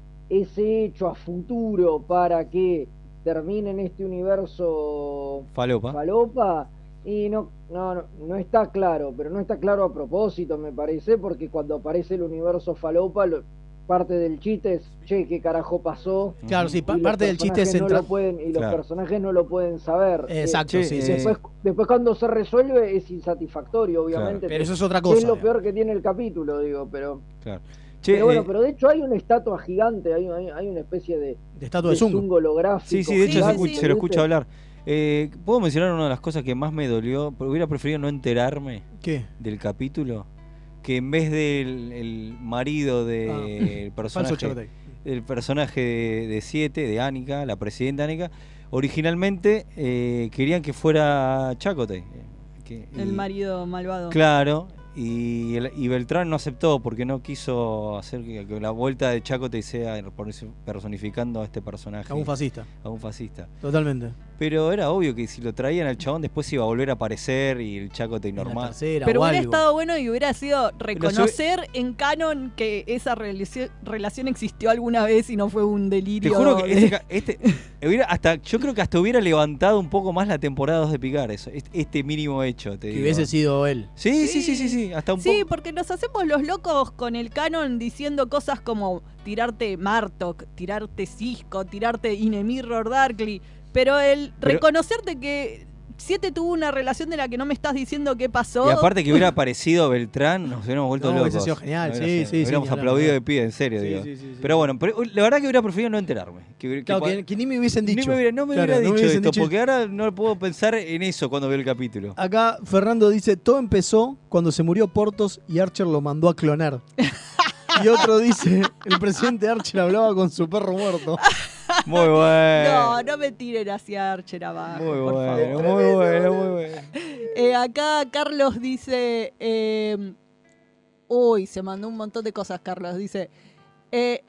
ese hecho a futuro para que termine en este universo Falopa. falopa? Y no, no, no, no está claro, pero no está claro a propósito, me parece, porque cuando aparece el universo falopa, lo- parte del chiste es, che, ¿qué carajo pasó? Claro, sí, pa- Y los parte del chiste es personajes no entrar- lo pueden, y los Claro. personajes no lo pueden saber. Exacto, Eh, sí, sí, después, sí. después cuando se resuelve es insatisfactorio, obviamente. Claro. Pero eso es otra que cosa, Es lo digamos. peor que tiene el capítulo, digo, pero... Claro. pero bueno, eh, pero de hecho hay una estatua gigante, hay, hay, hay una especie de, De estatua de Zungo. holográfico. Sí, sí, de hecho se, gigante, escucha- se lo escucha ¿viste? hablar. Eh, ¿Puedo mencionar una de las cosas que más me dolió? Porque hubiera preferido no enterarme ¿Qué? del capítulo. Que en vez del el marido del Ah, falso personaje, Chakotay. el personaje de, de Siete, de Annika, la presidenta Annika, originalmente eh, querían que fuera Chakotay. Que- El y- marido malvado. Claro, y, el- y Beltrán no aceptó porque no quiso hacer que, que la vuelta de Chakotay sea personificando a este personaje. A un fascista. A un fascista. Totalmente. Pero era obvio que si lo traían al chabón después iba a volver a aparecer y el Chakotay normal. Pero hubiera estado bueno y hubiera sido reconocer en canon que esa relación, relación existió alguna vez y no fue un Te delirio. juro que de- este, ca- este hubiera hasta, yo creo que hasta hubiera levantado un poco más la temporada dos de Picard, eso, este, este mínimo hecho. Te Que digo. hubiese sido él. Sí, sí, sí, sí, sí, hasta un Sí, poco. porque nos hacemos los locos con el canon diciendo cosas como tirarte Martok, tirarte Cisco, tirarte In a Mirror Darkly. Pero el Pero- reconocerte que Siete tuvo una relación de la que no me estás diciendo qué pasó. Y aparte que hubiera aparecido Beltrán, nos hubiéramos vuelto No, locos. hubiese sido genial, No, sí, hubiera sido- sí, sí, Hubiéramos ni hablar, aplaudido ni de pie, en serio, Sí, digo. sí, sí, sí. Pero bueno, pero la verdad que hubiera preferido no enterarme. Que, Claro, que- que, que ni me hubiesen ni dicho. me hubiera- no me Claro, hubiera no me dicho hubiesen esto, dicho- porque ahora no puedo pensar en eso cuando veo el capítulo. Acá Fernando dice, todo empezó cuando se murió Portos y Archer lo mandó a clonar. Y otro dice, el presidente Archer hablaba con su perro muerto. Muy bueno. No, no me tiren hacia Archer abajo. Muy por bueno, favor. muy bueno, muy bueno. Eh, acá Carlos dice. eh, uy, se mandó un montón de cosas, Carlos. Dice. Eh,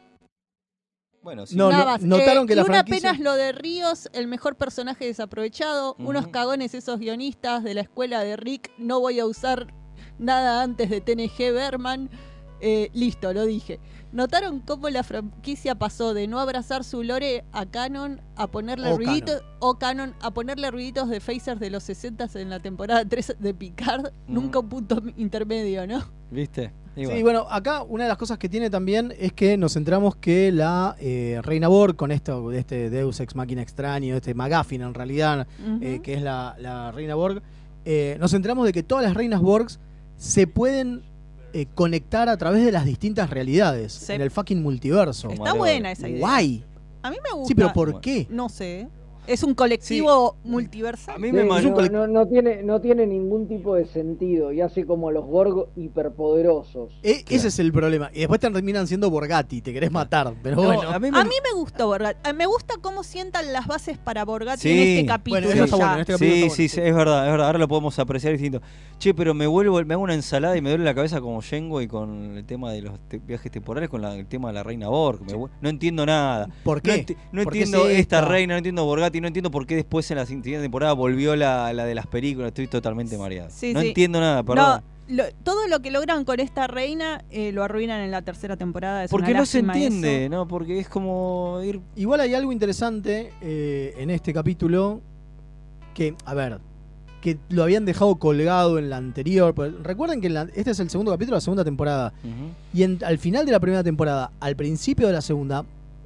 Bueno, sí. No, nada no, más. notaron eh, que y la una franquicia... apenas lo de Ríos, el mejor personaje desaprovechado. Ujú. Unos cagones esos guionistas de la escuela de Rick. No voy a usar nada antes de T N G Berman. Eh, listo, lo dije. ¿Notaron cómo la franquicia pasó de no abrazar su lore a Canon a ponerle O ruiditos o Canon a ponerle ruiditos de phasers de los sesenta en la temporada tres de Picard? Nunca un punto intermedio, ¿no? ¿Viste? Y Sí, bueno, acá una de las cosas que tiene también es que nos enteramos que la eh, Reina Borg, con esto, de este Deus Ex Machina extraño, este McGuffin en realidad, Ujú. eh, que es la, la Reina Borg, eh, nos enteramos de que todas las Reinas Borgs se pueden eh, conectar a través de las distintas realidades Sí. en el fucking multiverso. Está buena esa idea. Guay. A mí me gusta. Sí, pero ¿por qué? No sé. Es un colectivo multiversal. A mí Sí, me no, mandó. no, no tiene, no tiene ningún tipo de sentido y hace como los Borg hiperpoderosos. E- Ese es el problema. Y después terminan siendo Borgatti, te querés matar. Pero No, bueno. a mí me- A mí me gustó Borgatti. Eh, Me gusta cómo sientan las bases para Borgatti Sí. en este capítulo. Bueno, eso está ya. bueno, en este capítulo Sí, está sí, bueno. sí, es verdad, es verdad. Ahora lo podemos apreciar distinto. Che, pero me vuelvo, me hago una ensalada y me duele la cabeza como Yengo y con el tema de los te- viajes temporales, con la- el tema de la reina Borg. Me vu- no entiendo nada. ¿Por No, qué? enti- no ¿Por qué entiendo es esta esta? reina, no entiendo Borgatti, no entiendo por qué después en la siguiente temporada volvió la, la de las películas. Estoy totalmente mareado. Sí, no sí. entiendo nada, perdón. No, lo- todo lo que logran con esta reina eh, lo arruinan en la tercera temporada. Es Porque una no se lástima entiende, eso. ¿no? Porque es como ir. Igual hay algo interesante eh, en este capítulo que, a ver, que lo habían dejado colgado en la anterior. Pues, recuerden que en la- este es el segundo capítulo de la segunda temporada. Ujú. Y en- al final de la primera temporada, al principio de la segunda,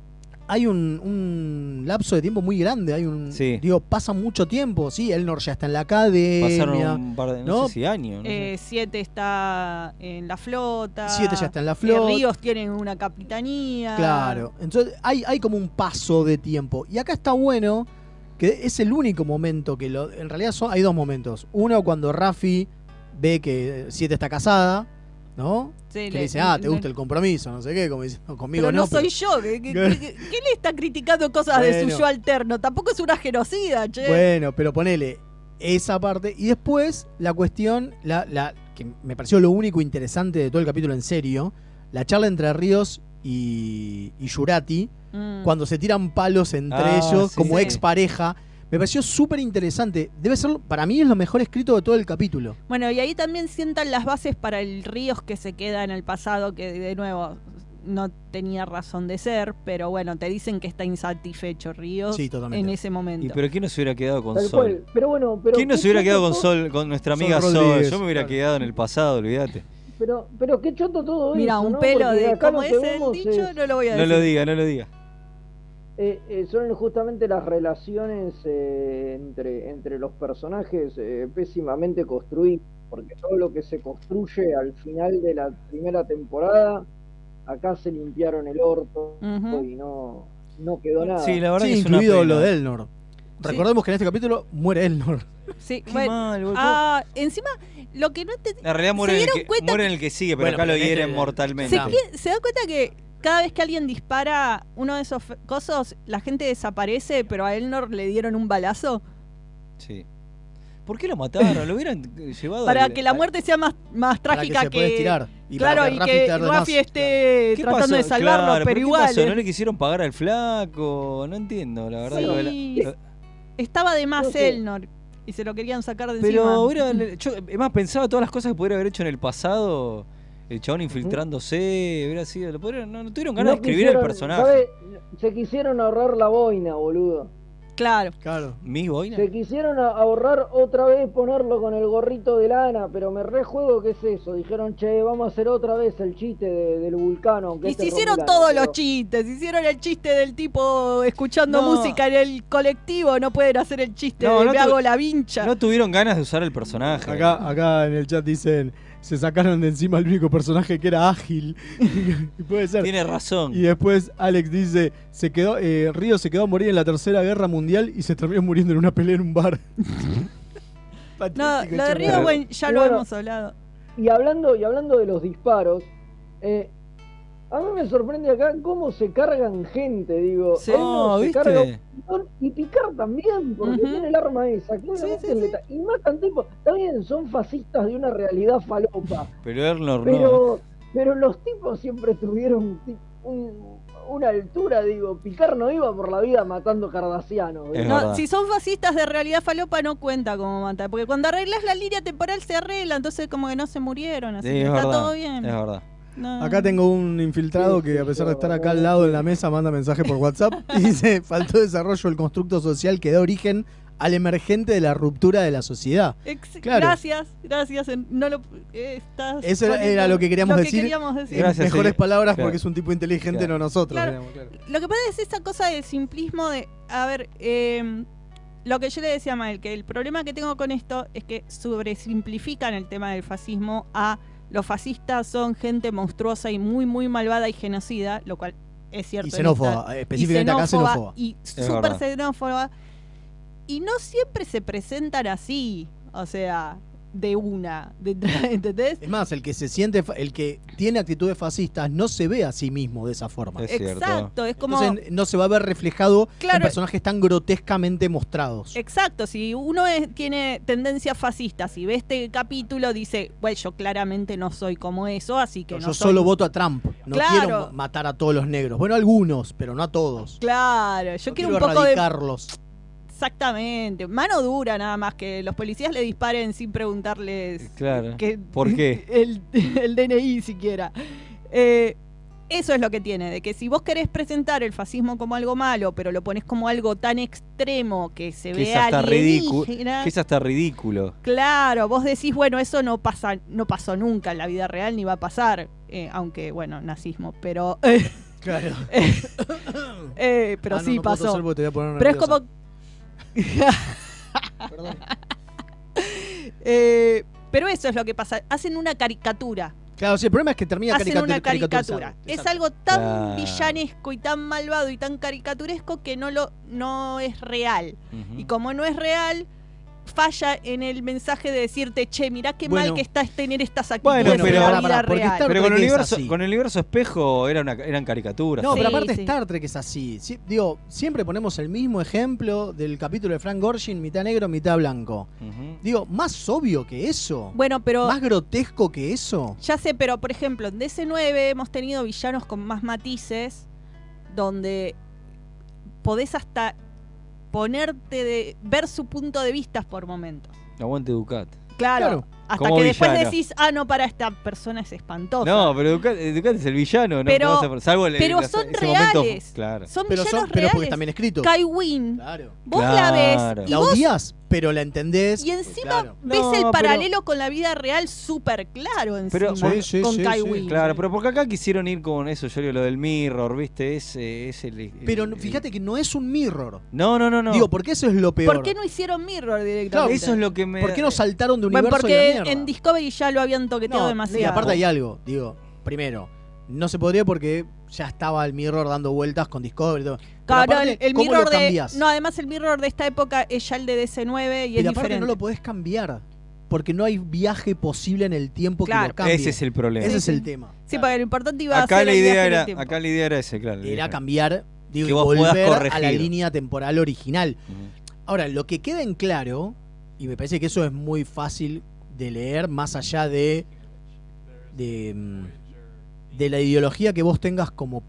hay un, un lapso de tiempo muy grande. Hay un, Sí. digo, pasa mucho tiempo. Sí, Elnor ya está en la academia. Pasaron un par de, no, ¿no? sé si años. no sé. Eh, siete está en la flota. Siete ya está en la eh, flota. Ríos tienen una capitanía. Claro. Entonces hay, hay como un paso de tiempo. Y acá está bueno que es el único momento que lo. En realidad son, hay dos momentos. Uno cuando Raffi ve que Siete está casada, ¿no? Sí, que le- le dice, ah, te le- gusta el compromiso, no sé qué, como diciendo, conmigo Pero no, no. soy pero- yo. ¿Qué, qué- qué- qué le está criticando cosas de Bueno. su yo alterno? Tampoco es una genocida, che. Bueno, pero ponele esa parte. Y después la cuestión, la, la que me pareció lo único interesante de todo el capítulo en serio, la charla entre Ríos y, y Jurati, Mm. cuando se tiran palos entre Ah, ellos sí, como sí. expareja. Me pareció súper interesante. Debe ser, para mí es lo mejor escrito de todo el capítulo. Bueno, y ahí también sientan las bases para el Ríos que se queda en el pasado, que de nuevo no tenía razón de ser, pero bueno, te dicen que está insatisfecho Ríos Sí, totalmente. en ese momento. ¿Y pero quién no se hubiera quedado con Tal Sol? cual. Pero bueno, pero ¿Quién no qué se hubiera quedado choto con todo- Sol, con nuestra Sol amiga Sol? Rodríguez, Yo me hubiera claro. quedado en el pasado, olvídate. Pero, pero qué choto todo Mira, eso, un ¿no? pelo Porque de acá como lo es que el vemos dicho, es- no lo voy a No decir. lo diga, no lo diga. Eh, eh, son justamente las relaciones eh, entre, entre los personajes eh, pésimamente construidas, porque todo lo que se construye al final de la primera temporada, acá se limpiaron el orto Ujú. y no, no quedó nada. Sí, la verdad Sí, que es una incluido pena. lo de Elnor. Recordemos que en este capítulo muere Elnor. Sí, Qué bueno, mal, boludo. ah, encima, lo que no te... En realidad muere, ¿Se en el, dieron que, cuenta muere en el que sigue, pero Bueno, acá lo pero en hieren este- mortalmente. ¿Se, qui- ¿Se da cuenta que cada vez que alguien dispara uno de esos fe- cosos, la gente desaparece, pero a Elnor le dieron un balazo? Sí. ¿Por qué lo mataron? Lo hubieran llevado Para al- que la muerte sea más, más Para trágica que se pueda estirar. Y claro, para que y Raffi que tarde más. Raffi esté ¿Qué tratando pasó? de salvarlo, Claro, pero ¿qué igual. pasó? eh. ¿No le quisieron pagar al flaco? No entiendo, la verdad. Sí. que la- Estaba de más No sé. Elnor y se lo querían sacar de Pero encima. hubiera, yo, es más, pensaba todas las cosas que podría haber hecho en el pasado. El chabón infiltrándose, hubiera sido. Lo podrían- no, no tuvieron ganas No de escribir el quisieron, personaje. ¿sabe? Se quisieron ahorrar la boina, boludo. Claro. Claro. ¿Mi boina? Se quisieron a- ahorrar otra vez ponerlo con el gorrito de lana, pero me rejuego que es eso. Dijeron, che, vamos a hacer otra vez el chiste de- del vulcano. Aunque Y este se es hicieron romulano, todos pero- los chistes. Hicieron el chiste del tipo escuchando No. música en el colectivo. No pueden hacer el chiste No, de no me tu- hago la vincha. No tuvieron ganas de usar el personaje. Acá, acá en el chat dicen, se sacaron de encima el único personaje que era ágil. Y puede ser. Tiene razón. Y después Alex dice, se quedó, eh, Río se quedó a morir en la Tercera Guerra Mundial y se terminó muriendo en una pelea en un bar. No, Patético, lo de chaval. Río, bueno, ya Y lo bueno, hemos hablado. Y hablando, y hablando de los disparos, eh, a mí me sorprende acá cómo se cargan gente, digo. Sí. Elnor Oh, se ¿viste? carga un montón, y Picard también, porque Ujú. tiene el arma esa. Que Sí, una sí, vez sí. leta- Y matan tipo, está bien, son fascistas de una realidad falopa, Pero Ernor no. pero, pero los tipos siempre tuvieron ti- un- una altura, digo. Picard no iba por la vida matando cardasianos. Es No, verdad. si son fascistas de realidad falopa no cuenta como matar, porque cuando arreglas la línea temporal se arregla, entonces como que no se murieron, así Sí, que es está verdad. todo bien. Es verdad. No. Acá tengo un infiltrado Sí, que a sí, pesar de yo, estar acá al bueno. lado en la mesa manda mensaje por WhatsApp y dice, faltó desarrollo del constructo social que da origen al emergente de la ruptura de la sociedad. Ex- Claro. Gracias, gracias. en- No lo, eh, estás Eso era, poniendo era lo que queríamos lo que decir. queríamos decir. En Gracias, mejores sí. palabras Claro. porque es un tipo inteligente, Claro. no nosotros. Claro. digamos, claro. Lo que pasa es esa cosa del simplismo de, a ver, eh, lo que yo le decía a Mael, que el problema que tengo con esto es que sobresimplifican el tema del fascismo a los fascistas son gente monstruosa y muy, muy malvada y genocida, lo cual es cierto. Y en xenófoba, esta- específicamente acá xenófoba. Y Es súper verdad. xenófoba. Y no siempre se presentan así, o sea, de una, de- ¿entendés? Es más, el que se siente, fa- el que tiene actitudes fascistas no se ve a sí mismo de esa forma. Es cierto. Exacto, es como... Entonces no se va a ver reflejado Claro. en personajes tan grotescamente mostrados. Exacto, si uno es- tiene tendencias fascistas y ve este capítulo, dice, bueno, yo claramente no soy como eso, así que no Yo soy- solo voto a Trump. No Claro. quiero matar a todos los negros. Bueno, algunos, pero no a todos. Claro, yo No quiero quiero un poco de... erradicarlos. Exactamente, mano dura nada más, que los policías le disparen sin preguntarles Claro. que- ¿Por qué? el, el D N I siquiera. Eh, eso es lo que tiene, de que si vos querés presentar el fascismo como algo malo, pero lo pones como algo tan extremo que se Que es ve hasta ridículo. alienígena, Que es hasta ridículo. claro, vos decís, bueno, eso no pasa, no pasó nunca en la vida real ni va a pasar, eh, aunque, bueno, nazismo, pero... Claro. eh, pero Ah, no, sí no puedo pasó. toser porque te voy a poner Pero es nerviosa. como... Eh, pero eso es lo que pasa. Hacen una caricatura. Claro, sí, el problema es que termina Hacen caricatur- una caricatura. caricaturizado. Es Exacto. algo tan Claro. villanesco y tan malvado y tan caricaturesco que no lo no es real. Ujú. Y como no es real, falla en el mensaje de decirte, che, mirá qué Bueno. mal que está tener estas actitudes Bueno, pero, en la pará, vida pará, porque real. Star pero con, el Trek es universo, así. con el universo espejo era una, eran caricaturas. No, Sí, pero aparte sí. Star Trek es así. Sí, digo, siempre ponemos el mismo ejemplo del capítulo de Frank Gorshin, mitad negro, mitad blanco. Ujú. Digo, más obvio que eso. Bueno, pero Más grotesco que eso. ya sé, pero por ejemplo, en D C nueve hemos tenido villanos con más matices, donde podés hasta ponerte de ver su punto de vista por momentos. Aguante Ducat. Claro, Claro. hasta Como que después villano. decís, ah, no, para esta persona es espantosa. No, pero Ducat, Ducat es el villano, ¿no? Pero- No vas a- salvo el- pero el- son ese momento- reales. claro. Son Pero, villanos son, pero reales. porque están bien escritos. Kai Wynn. Claro. Vos la Claro. ves y, La vos- odias, pero la entendés. y encima Claro. ves No, el pero- paralelo con la vida real súper claro encima, Pero- Sí, sí, con sí, Kai sí. Wynn. Claro, pero porque acá quisieron ir con eso, yo digo, lo del mirror, ¿viste? Es, eh, es el, el- Pero el- fíjate que no es un mirror. No, no, no, no. Digo, porque eso es lo peor. ¿Por qué no hicieron Mirror Claro, directamente? eso es lo que me... ¿Por qué no saltaron de Bueno, universo y la porque mierda? en Discovery ya lo habían toqueteado No, demasiado. y aparte hay algo, digo, primero, no se podría porque ya estaba el mirror dando vueltas con Discovery y todo. Pero Claro, aparte, el, el ¿cómo mirror lo de. cambiás? No, además el mirror de esta época es ya el de D C nueve y Pero es aparte diferente. no lo podés cambiar. Porque no hay viaje posible en el tiempo que Claro. lo cambie. Ese es el problema. Ese es Sí, el sí. tema. Sí, porque lo importante iba a Acá ser la el viaje idea en el era, tiempo. acá la idea era ese, claro. Era cambiar, digo, Que y vos puedas volver a la corregir. línea temporal original. Ujú. Ahora, lo que queda en claro, y me parece que eso es muy fácil de leer, más allá de, de, mm, de la ideología que vos tengas como,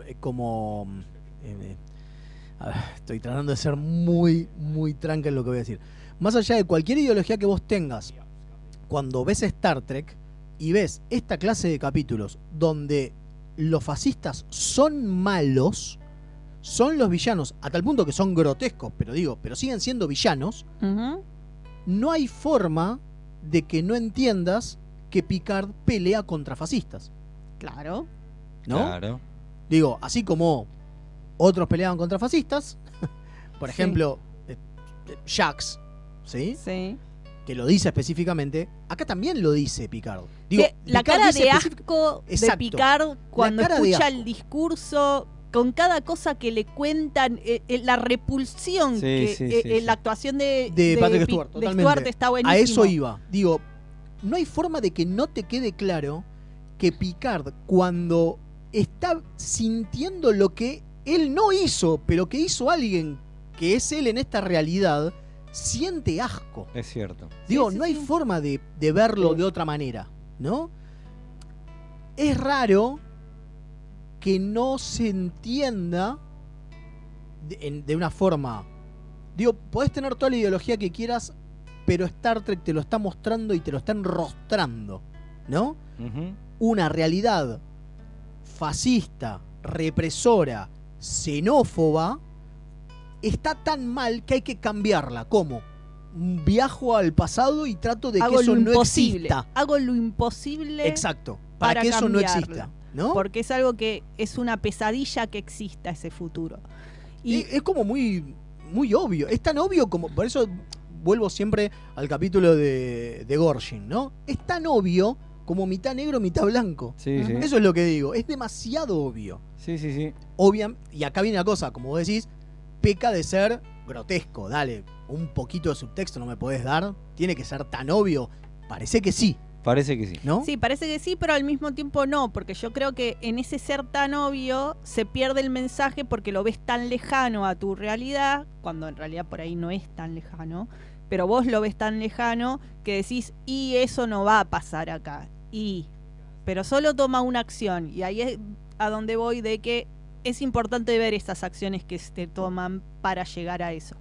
como eh, a ver, estoy tratando de ser muy, muy tranca en lo que voy a decir. Más allá de cualquier ideología que vos tengas, cuando ves Star Trek y ves esta clase de capítulos donde los fascistas son malos, son los villanos, a tal punto que son grotescos, pero digo, pero siguen siendo villanos, Ujú. no hay forma de que no entiendas que Picard pelea contra fascistas, Claro. ¿no? Claro. Digo, así como otros peleaban contra fascistas, por Sí. ejemplo, eh, eh, Jax, ¿sí? Sí. Que lo dice específicamente, acá también lo dice Picard. Digo, Que la Picard cara dice de específic- asco de Exacto. Picard cuando cara de escucha asco. el discurso, con cada cosa que le cuentan, eh, eh, la repulsión Sí, que sí, eh, sí, eh, sí. la actuación de, de Patrick Pi- Stewart, de totalmente. Stewart está buenísimo. A eso iba. Digo, no hay forma de que no te quede claro que Picard, cuando está sintiendo lo que él no hizo, pero que hizo alguien que es él en esta realidad, siente asco. Es cierto. Digo, sí, no hay sí. forma de, de verlo Sí. de otra manera, ¿no? Es raro que no se entienda de, en- de una forma. Digo, podés tener toda la ideología que quieras, pero Star Trek te lo está mostrando y te lo está enrostrando, ¿no? Ujú. Una realidad fascista, represora, xenófoba, está tan mal que hay que cambiarla. ¿Cómo? Viajo al pasado y trato de Hago que eso lo no imposible. exista. Hago lo imposible. Exacto. Para, para que eso no cambiarlo. exista. ¿No? Porque es algo que es una pesadilla que exista ese futuro. Y es, es como muy, muy obvio. Es tan obvio como. Por eso vuelvo siempre al capítulo de, de Gorshin, ¿no? Es tan obvio como mitad negro, mitad blanco. Sí, sí. Eso es lo que digo. Es demasiado obvio. Sí, sí, sí. Obvia, y acá viene la cosa, como vos decís, peca de ser grotesco. Dale, un poquito de subtexto no me podés dar. Tiene que ser tan obvio. Parece que sí, Parece que sí. ¿no? sí, parece que sí, pero al mismo tiempo no, porque yo creo que en ese ser tan obvio se pierde el mensaje porque lo ves tan lejano a tu realidad, cuando en realidad por ahí no es tan lejano, pero vos lo ves tan lejano que decís, y eso no va a pasar acá, y, pero solo toma una acción, y ahí es a donde voy de que es importante ver esas acciones que se toman para llegar a eso.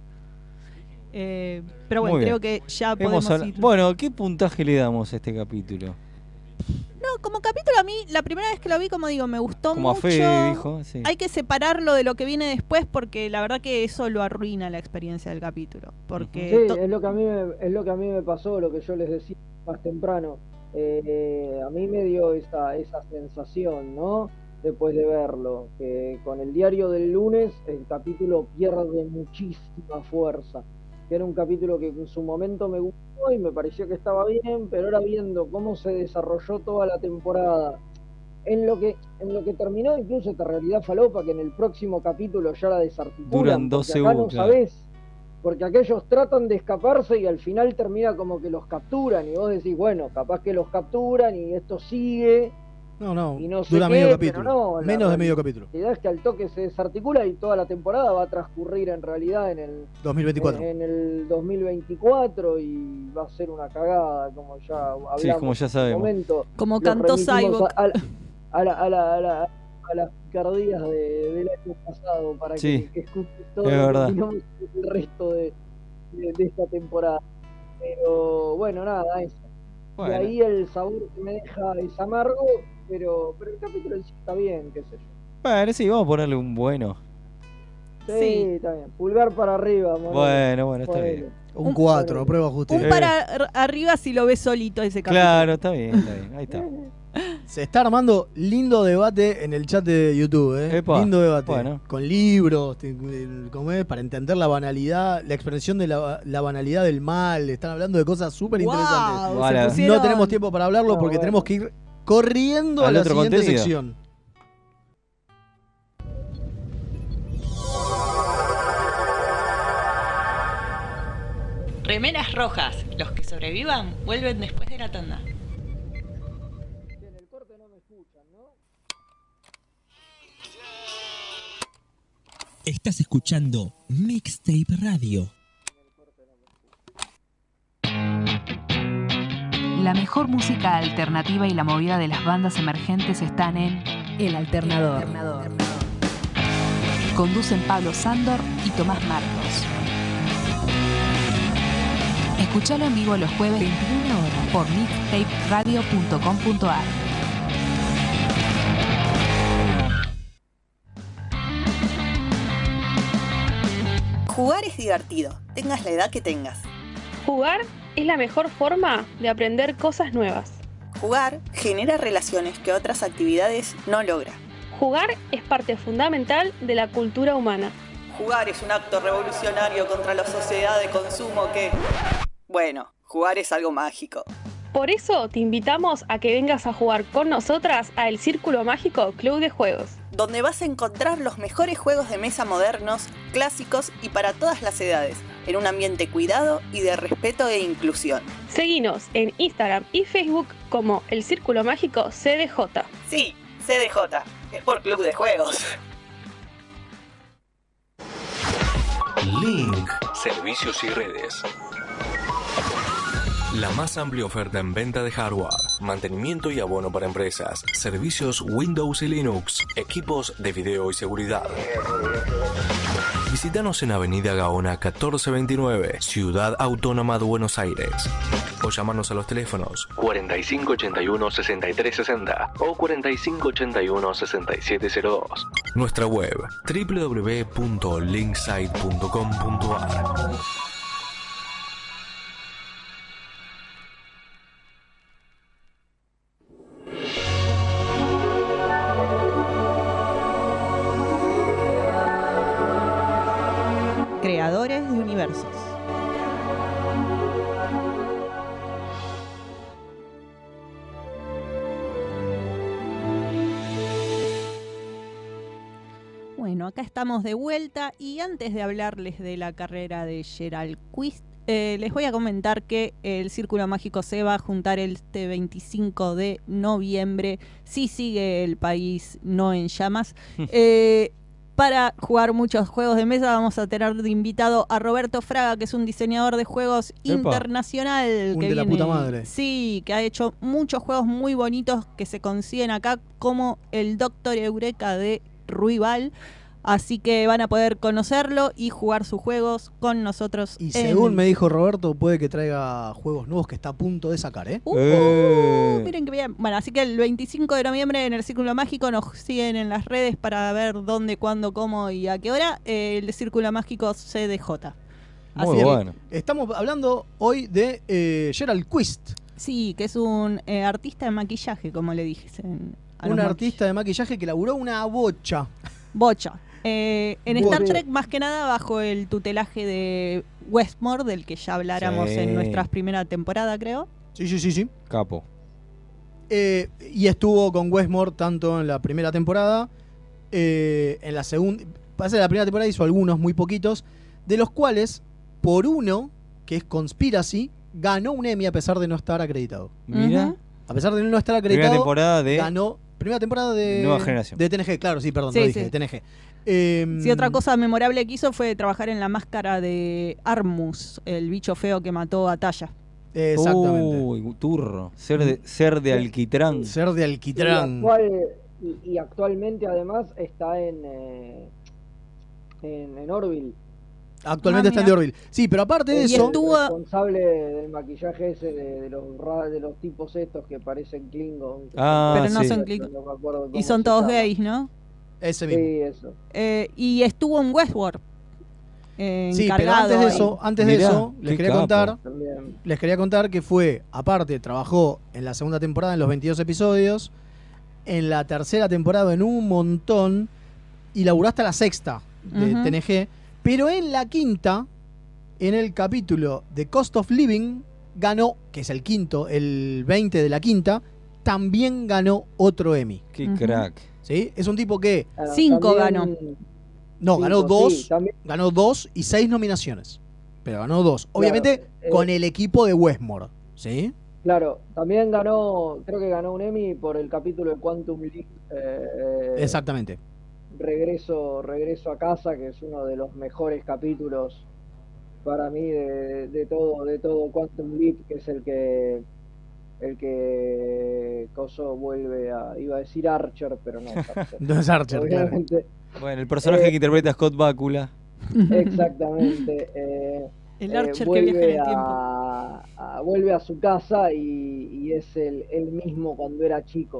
Eh, pero bueno, Muy bien. creo que ya Hemos podemos habla- ir. Bueno, ¿qué puntaje le damos a este capítulo? No, como capítulo a mí, la primera vez que lo vi, como digo, me gustó Como a mucho. Fede dijo, sí. Hay que separarlo de lo que viene después porque la verdad que eso lo arruina la experiencia del capítulo. Porque Sí, to- es lo que a mí me, es lo que a mí me pasó, lo que yo les decía más temprano. Eh, a mí me dio esa, esa sensación, ¿no? Después de verlo, que con el diario del lunes el capítulo pierde muchísima fuerza. Que era un capítulo que en su momento me gustó y me pareció que estaba bien, pero ahora viendo cómo se desarrolló toda la temporada, en lo que en lo que terminó incluso esta realidad falopa, que en el próximo capítulo ya la desarticulan, Duran dos porque acá segundos, no claro. sabés porque aquellos tratan de escaparse y al final termina como que los capturan y vos decís, bueno, capaz que los capturan y esto sigue. No, no, y no sé dura qué, medio pero capítulo. no, la Menos de medio capítulo. La realidad es que al toque se desarticula y toda la temporada va a transcurrir en realidad en el dos mil veinticuatro. En, en el dos mil veinticuatro y va a ser una cagada, como ya hablamos. Sí, como ya sabemos. En un momento. Como Nos cantó remitimos Cyborg. A, a, a, la, a, la, a, la, a las picardías de, del año pasado para Sí, que, que escuches todo es verdad. el resto de, de, de esta temporada. Pero bueno, nada, eso. Bueno. Y ahí el sabor que me deja es amargo, pero, pero el capítulo en sí está bien, qué sé yo. Bueno, sí, vamos a ponerle un bueno. Sí, Sí. está bien. Pulgar para arriba, Manuel. Bueno, bueno, está Ponele. bien. Un cuatro, prueba justicia. Un para ar- arriba si lo ves solito ese capítulo. Claro, está bien, está bien. Ahí está. Se está armando lindo debate en el chat de YouTube, ¿eh? Epa, Lindo debate. bueno. Con libros, te- ¿cómo es? Para entender la banalidad, la expresión de la, la banalidad del mal. Están hablando de cosas súper interesantes. Wow, Vale. se pusieron- No tenemos tiempo para hablarlo No, porque bueno. tenemos que ir corriendo Al a la otro siguiente contenido. sección. Remeras rojas. Los que sobrevivan vuelven después de la tanda. En el corte no me escuchan, ¿no? Estás escuchando Mixtape Radio. La mejor música alternativa y la movida de las bandas emergentes están en El Alternador. Conducen Pablo Sándor y Tomás Marcos. Escuchalo en vivo los jueves veintiuna horas por mixtape radio punto com punto a r. Jugar es divertido, tengas la edad que tengas. Jugar es la mejor forma de aprender cosas nuevas. Jugar genera relaciones que otras actividades no logra. Jugar es parte fundamental de la cultura humana. Jugar es un acto revolucionario contra la sociedad de consumo que... Bueno, jugar es algo mágico. Por eso te invitamos a que vengas a jugar con nosotras a El Círculo Mágico Club de Juegos. Donde vas a encontrar los mejores juegos de mesa modernos, clásicos y para todas las edades, en un ambiente cuidado y de respeto e inclusión. Seguinos en Instagram y Facebook como El Círculo Mágico C D J. Sí, C D J, es por Club de Juegos. Link. Servicios y redes. La más amplia oferta en venta de hardware, mantenimiento y abono para empresas, servicios Windows y Linux, equipos de video y seguridad. Visítanos en Avenida Gaona catorce veintinueve, Ciudad Autónoma de Buenos Aires. O llamanos a los teléfonos cuarenta y cinco ochenta y uno sesenta y tres sesenta o cuarenta y cinco ochenta y uno sesenta y siete cero dos. Nuestra web doble u doble u doble u punto linksite punto com punto a r. Creadores de universos. Bueno, acá estamos de vuelta y antes de hablarles de la carrera de Gerald Quist, eh, les voy a comentar que el Círculo Mágico se va a juntar este veinticinco de noviembre, si sigue el país no en llamas, eh, para jugar muchos juegos de mesa. Vamos a tener de invitado a Roberto Fraga, que es un diseñador de juegos Epa. internacional. Un que de la viene- puta madre. Sí, que ha hecho muchos juegos muy bonitos que se consiguen acá, como el Doctor Eureka de Ruibal. Así que van a poder conocerlo y jugar sus juegos con nosotros. Y en- según me dijo Roberto, puede que traiga juegos nuevos que está a punto de sacar, ¿eh? Uh, Eh. miren qué bien. Bueno, así que el veinticinco de noviembre en el Círculo Mágico nos siguen en las redes para ver dónde, cuándo, cómo y a qué hora. eh, el Círculo Mágico C D J. Muy Así que bueno. Estamos hablando hoy de eh, Gerald Quist, Sí, que es un eh, artista de maquillaje, como le dicen. a un los artista de maquillaje que laburó una bocha. maqui- Bocha. Eh, en Bocha. Star Trek, más que nada, bajo el tutelaje de Westmore, del que ya habláramos Sí. en nuestra primera temporada, creo. Sí, sí, sí, sí. Capo. Eh, y estuvo con Westmore tanto en la primera temporada, eh, en la segunda. Parece que la primera temporada hizo algunos, muy poquitos, de los cuales por uno, que es Conspiracy, ganó un Emmy a pesar de no estar acreditado. Mira. A pesar de no estar acreditado, Primera temporada de... ganó... Primera temporada de... Nueva Generación. De T N G, claro, sí, perdón, Sí, no dije, sí. de T N G. Eh, Sí, otra cosa memorable que hizo fue trabajar en la máscara de Armus, el bicho feo que mató a Taya. Exactamente. Uy, turro. Ser de, ser de alquitrán. Ser de Y, alquitrán. actual- y- y actualmente además está en, eh, en, en Orville. Actualmente Ah, está en mira. The Orville. Sí, pero aparte de Es eso... el responsable del maquillaje ese de, de los ra- de los tipos estos que parecen Klingon. que Ah, Pero no sí. son no Klingon. me acuerdo cómo Y son se todos llama. gays, ¿no? Ese mismo. Sí, eso. Eh, y estuvo en Westworld. eh, Sí, pero encargado antes de ahí. eso, antes de Mirá, eso, les qué quería capo. contar, También. les quería contar que fue, aparte, trabajó en la segunda temporada en los veintidós episodios, en la tercera temporada en un montón, y laburó hasta la sexta de Ujú. T N G, pero en la quinta, en el capítulo de Cost of Living, ganó, que es el quinto, el veinte de la quinta, también ganó otro Emmy. Qué Ujú. crack. ¿Sí? Es un tipo que, Ah, Cinco también- ganó. no, Cinco, ganó sí, dos, también- ganó dos y seis nominaciones. Pero ganó dos. Obviamente eh, con el equipo de Westmore. ¿Sí? Claro, también ganó, creo que ganó un Emmy por el capítulo de Quantum Leap. eh, Exactamente. Regreso, regreso a casa, que es uno de los mejores capítulos para mí de, de todo, de todo Quantum Leap, que es el que el que Coso vuelve a, iba a decir Archer, pero no es Archer. No es Archer, claro. Obviamente. Bueno, el personaje Eh, que interpreta a Scott Bakula. Exactamente. eh, El eh, Archer que viaja en el vuelve tiempo. a, a- vuelve a su casa y, y es el, el mismo cuando era chico.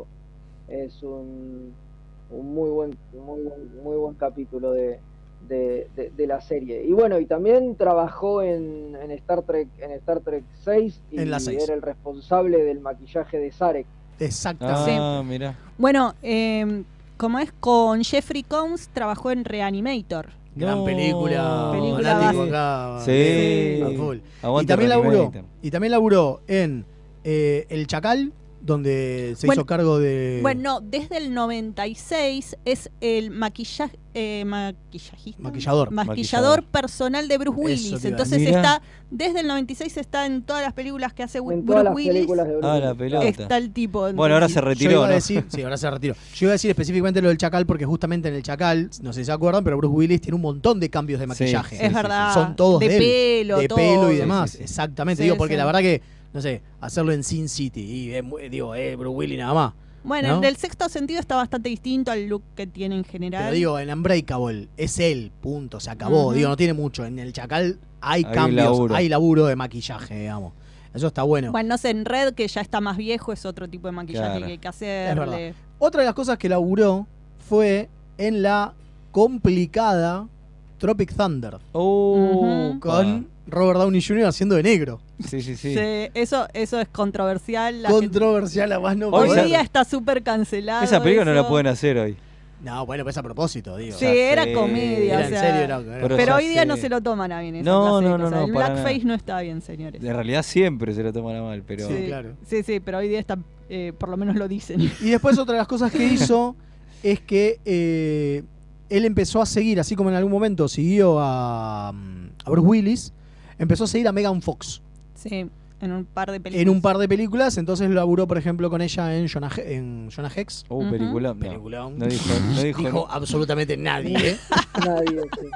Es un, un muy buen, muy buen, muy buen capítulo de, de, de- de la serie. Y bueno, y también trabajó en, en Star Trek, en Star Trek seis y En la seis. era el responsable del maquillaje de Sarek. Exactamente. Ah, mira. Bueno, eh, como es con Jeffrey Combs, trabajó en Reanimator. Gran No. película. Película fanático base. acá. Sí. eh, a full. Y Aguante también laburó, Reanimator. y también laburó en eh, El Chacal, donde se Bueno, hizo cargo de... Bueno, no, desde el noventa y seis es el maquillaje, eh, maquillajista, Maquillador. maquillador personal de Bruce Eso Willis. te iba a Entonces decir. está, desde el noventa y seis está en todas las películas que hace En Bruce todas las Willis. películas de Bruce Ah, la Willis. pelota. Está el tipo. Bueno, ahora entonces. se Yo retiró, iba a ¿no? decir, sí, ahora se retiró. Yo iba a decir específicamente lo del Chacal porque justamente en el Chacal, no sé si se acuerdan, pero Bruce Willis tiene un montón de cambios de maquillaje. Sí, Es verdad. Son todos de de él. pelo, de todo. pelo y Sí, demás. sí, sí. Exactamente. Sí, digo, porque sí. la verdad que, no sé, hacerlo en Sin City y eh, mu- digo, eh, Bruce Willis nada más. Bueno, ¿no? el del sexto sentido está bastante distinto al look que tiene en general. Pero digo, en Unbreakable es él, punto, se acabó. Ujú. Digo, no tiene mucho. En el Chacal hay, Hay cambios, laburo. hay laburo de maquillaje, digamos. Eso está bueno. Bueno, no sé, en Red, que ya está más viejo, es otro tipo de maquillaje Claro. que hay que Es verdad. hacerle. Otra de las cosas que laburó fue en la complicada Tropic Thunder. Oh, Ujú. Con Robert Downey junior haciendo de negro. Sí, sí, sí. Sí, eso, eso es controversial. la gente- Controversial a más no Hoy Hoy poder. día está súper cancelado. Esa película no eso. la pueden hacer hoy. No, bueno, pues a propósito, digo. Sí, Ya era sé. comedia. Era o en sea, serio, era- era- Pero Pero ya hoy día sé. no se lo toman a bien esa No, clase de no, no, cosas. no, El para blackface nada. no está bien, señores. En realidad siempre se lo toman a mal, pero. sí, claro. sí, sí, pero hoy día está, eh, por lo menos lo dicen. Y después otra de las cosas que hizo es que eh, él empezó a seguir, así como en algún momento siguió a, a Bruce Willis, empezó a seguir a Megan Fox Sí, en un par de películas. en un par de películas. Entonces laburó, por ejemplo, con ella en Jonah, He- en Jonah Hex. Oh, Ujú. película. No, Peliculón. no dijo. No dijo, Dijo no. absolutamente nadie, ¿eh? Nadie, sí.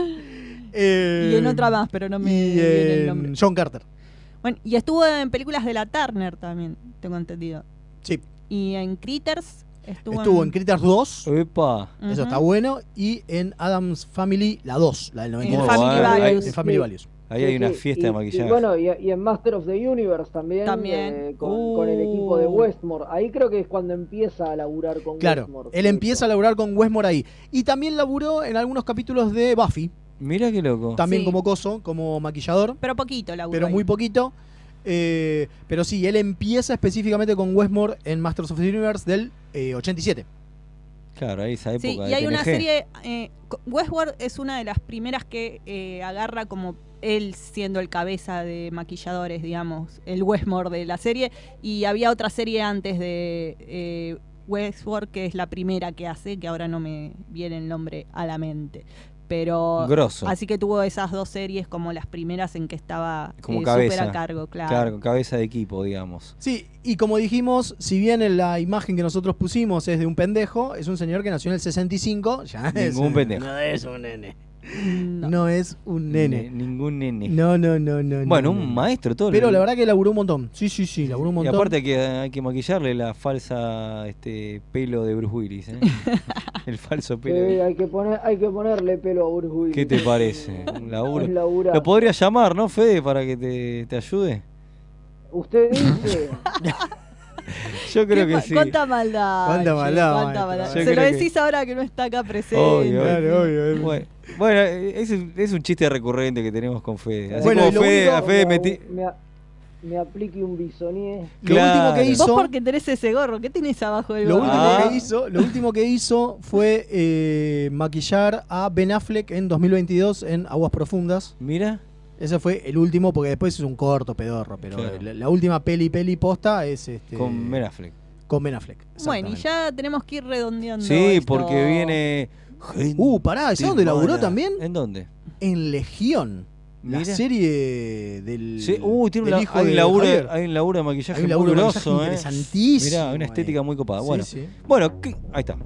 Eh, Y en otra más, pero no me y viene el en nombre. John Carter. Bueno, y estuvo en películas de la Turner también, tengo entendido. Sí. Y en Critters estuvo, Estuvo en Critters dos. Epa. Ujú. Eso está bueno. Y en Adam's Family, la dos, la del noventa y En tres. Family bueno, Values. En Family Sí. Values. Ahí Sí, hay una sí, fiesta y- de Y maquillaje. bueno, y, y en Master of the Universe también, También. eh, con, Uh. con el equipo de Westmore. Ahí creo que es cuando empieza a laburar con Claro, Westmore. él empieza a laburar con Westmore ahí. Y también laburó en algunos capítulos de Buffy. Mira qué loco. También Sí. como coso, como maquillador. Pero poquito la Pero muy poquito. Eh, pero sí, él empieza específicamente con Westmore en Masters of the Universe del eh, ochenta y siete. Claro, ahí esa época. Sí, de y hay T N G. una serie. eh, co- Westworld es una de las primeras que eh, agarra como él siendo el cabeza de maquilladores, digamos, el Westmore de la serie. Y había otra serie antes de eh, Westworld, que es la primera que hace, que ahora no me viene el nombre a la mente. pero Grosso. así que tuvo esas dos series como las primeras en que estaba Como eh, cabeza. súper a cargo, claro. Claro, cabeza de equipo, digamos. Sí, y como dijimos, si bien en la imagen que nosotros pusimos es de un pendejo, es un señor que nació en el sesenta y cinco. Ya es Ningún un- pendejo. No es un nene. No, no es un nene. Ni- ningún nene. No, no, no, no. Bueno, no, un no. maestro todo. Pero la verdad que laburó un montón. Sí, sí, sí, laburó un Y montón. aparte hay que, hay que maquillarle la falsa este pelo de Bruce Willis, ¿eh? El falso pelo. Sí, de- hay que poner, hay que ponerle pelo a Bruce Willis. ¿Qué te parece? Un laburo. Es laburar. Lo podría llamar, ¿no, Fede, para que te, te ayude? Usted dice. Yo creo ¿Qué que ma- sí. ¿Cuánta maldad? Cuánta che, maldad, cuánta maestro. maldad. Yo Se creo lo que- decís ahora que no está acá presente. Obvio, Claro, obvio, obvio. Bueno, bueno, es, un- es un chiste recurrente que tenemos con Fede. Así Bueno, y como lo Fede, único- a Fede me, metí... me, a- me aplique un bisonier. Lo último que hizo. Vos porque tenés ese gorro, ¿qué tenés abajo del Lo gorro? último, Ah. que hizo, lo último que hizo fue eh, maquillar a Ben Affleck en dos mil veintidós en Aguas Profundas. Mira. Ese fue el último, porque después es un corto pedorro, pero Claro. la, la última peli peli posta es este Con Ben Affleck. con Ben Affleck. Bueno, y exactamente. ya tenemos que ir redondeando. Sí, esto. porque viene... Uh, pará, ¿sabes dónde laburó mala. también? ¿En dónde? En Legión. La Mira. serie del, Sí, uh, tiene un, del la- hijo hay, un de laburo, Javier. hay un laburo de maquillaje Hay un laburo muy de grosso, maquillaje ¿eh? interesantísimo, Mirá, una eh. estética muy copada. Sí, Bueno, sí. bueno ¿qué? Ahí está.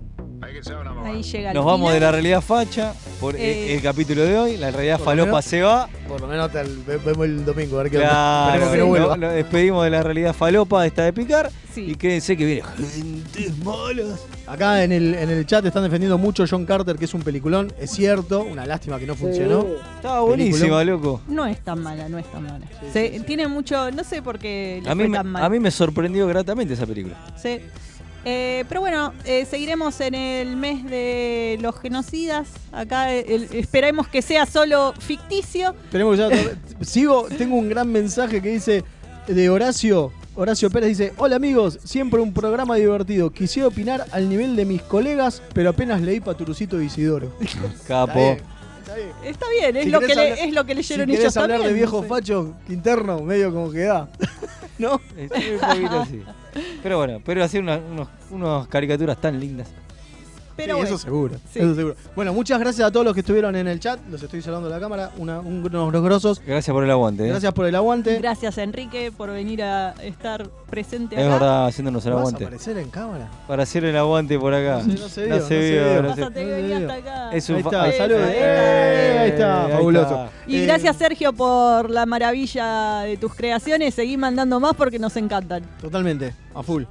Ahí llega Nos el vamos de final. la realidad facha por Eh, el, el capítulo de hoy. La realidad por lo falopa menos- se va. Por lo menos hasta el, ve- vemos el domingo, a ver qué onda. Claro, Esperemos que no sí, vuelva. lo, lo despedimos de la realidad falopa esta de picar. Sí. Y quédense que viene gentes malas. Acá en el, en el chat están defendiendo mucho John Carter, que es un peliculón. Es cierto, una lástima que no funcionó. Estaba buenísima, Peliculón. loco. No es tan mala, no es tan mala. Se- Tiene mucho, no sé por qué le A mí, fue me, tan mal. a mí me sorprendió gratamente esa película. Sí. Eh, pero bueno, eh, seguiremos en el mes de los genocidas. Acá el- esperemos que sea solo ficticio. Tenemos ya otro- Sigo, tengo un gran mensaje que dice de Horacio. Horacio Pérez dice: hola amigos, siempre un programa divertido. Quisiera opinar al nivel de mis colegas, pero apenas leí Paturucito y Isidoro. Capo. Está bien, está bien. Está bien, es, Si lo querés que, le- hablar- es lo que leyeron si ellos querés hablar también. de viejos no sé. fachos, Quinterno, medio como que da. ¿No? Sí, un poquito así. Pero bueno, pero hacer una, unos, unas caricaturas tan lindas. Pero Sí, bueno. eso seguro, Sí. eso seguro. Bueno, muchas gracias a todos los que estuvieron en el chat. Los estoy saludando a la cámara. Una, un- unos grosos. Gracias por el aguante. ¿eh? Gracias por el aguante. Gracias Enrique por venir a estar presente Es acá. verdad, haciéndonos el ¿Vas a aguante. aparecer en cámara? Para hacer el aguante por acá. No se- no se vio, no se vio. no se- Pásate que venía hasta acá. Es un Ahí fa- está, ahí- saludos. ahí- Eh, ahí está, ahí fabuloso. está. Y Eh, gracias Sergio por la maravilla de tus creaciones. Seguí mandando más porque nos encantan. Totalmente, a full.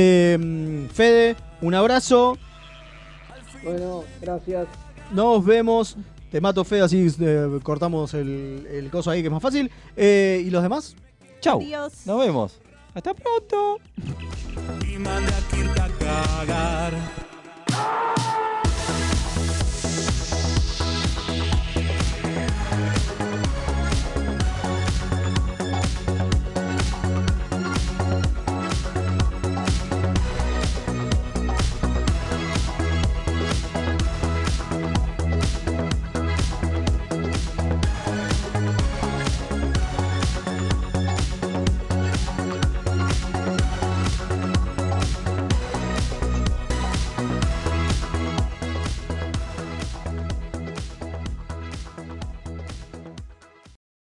Eh, Fede, un abrazo. Bueno, gracias. Nos vemos. Te mato, Fede, así eh, cortamos el, el coso ahí que es más fácil. Eh, ¿Y los demás? Chau. Adiós. Nos vemos. Hasta pronto. Y manda a Kirk a cagar.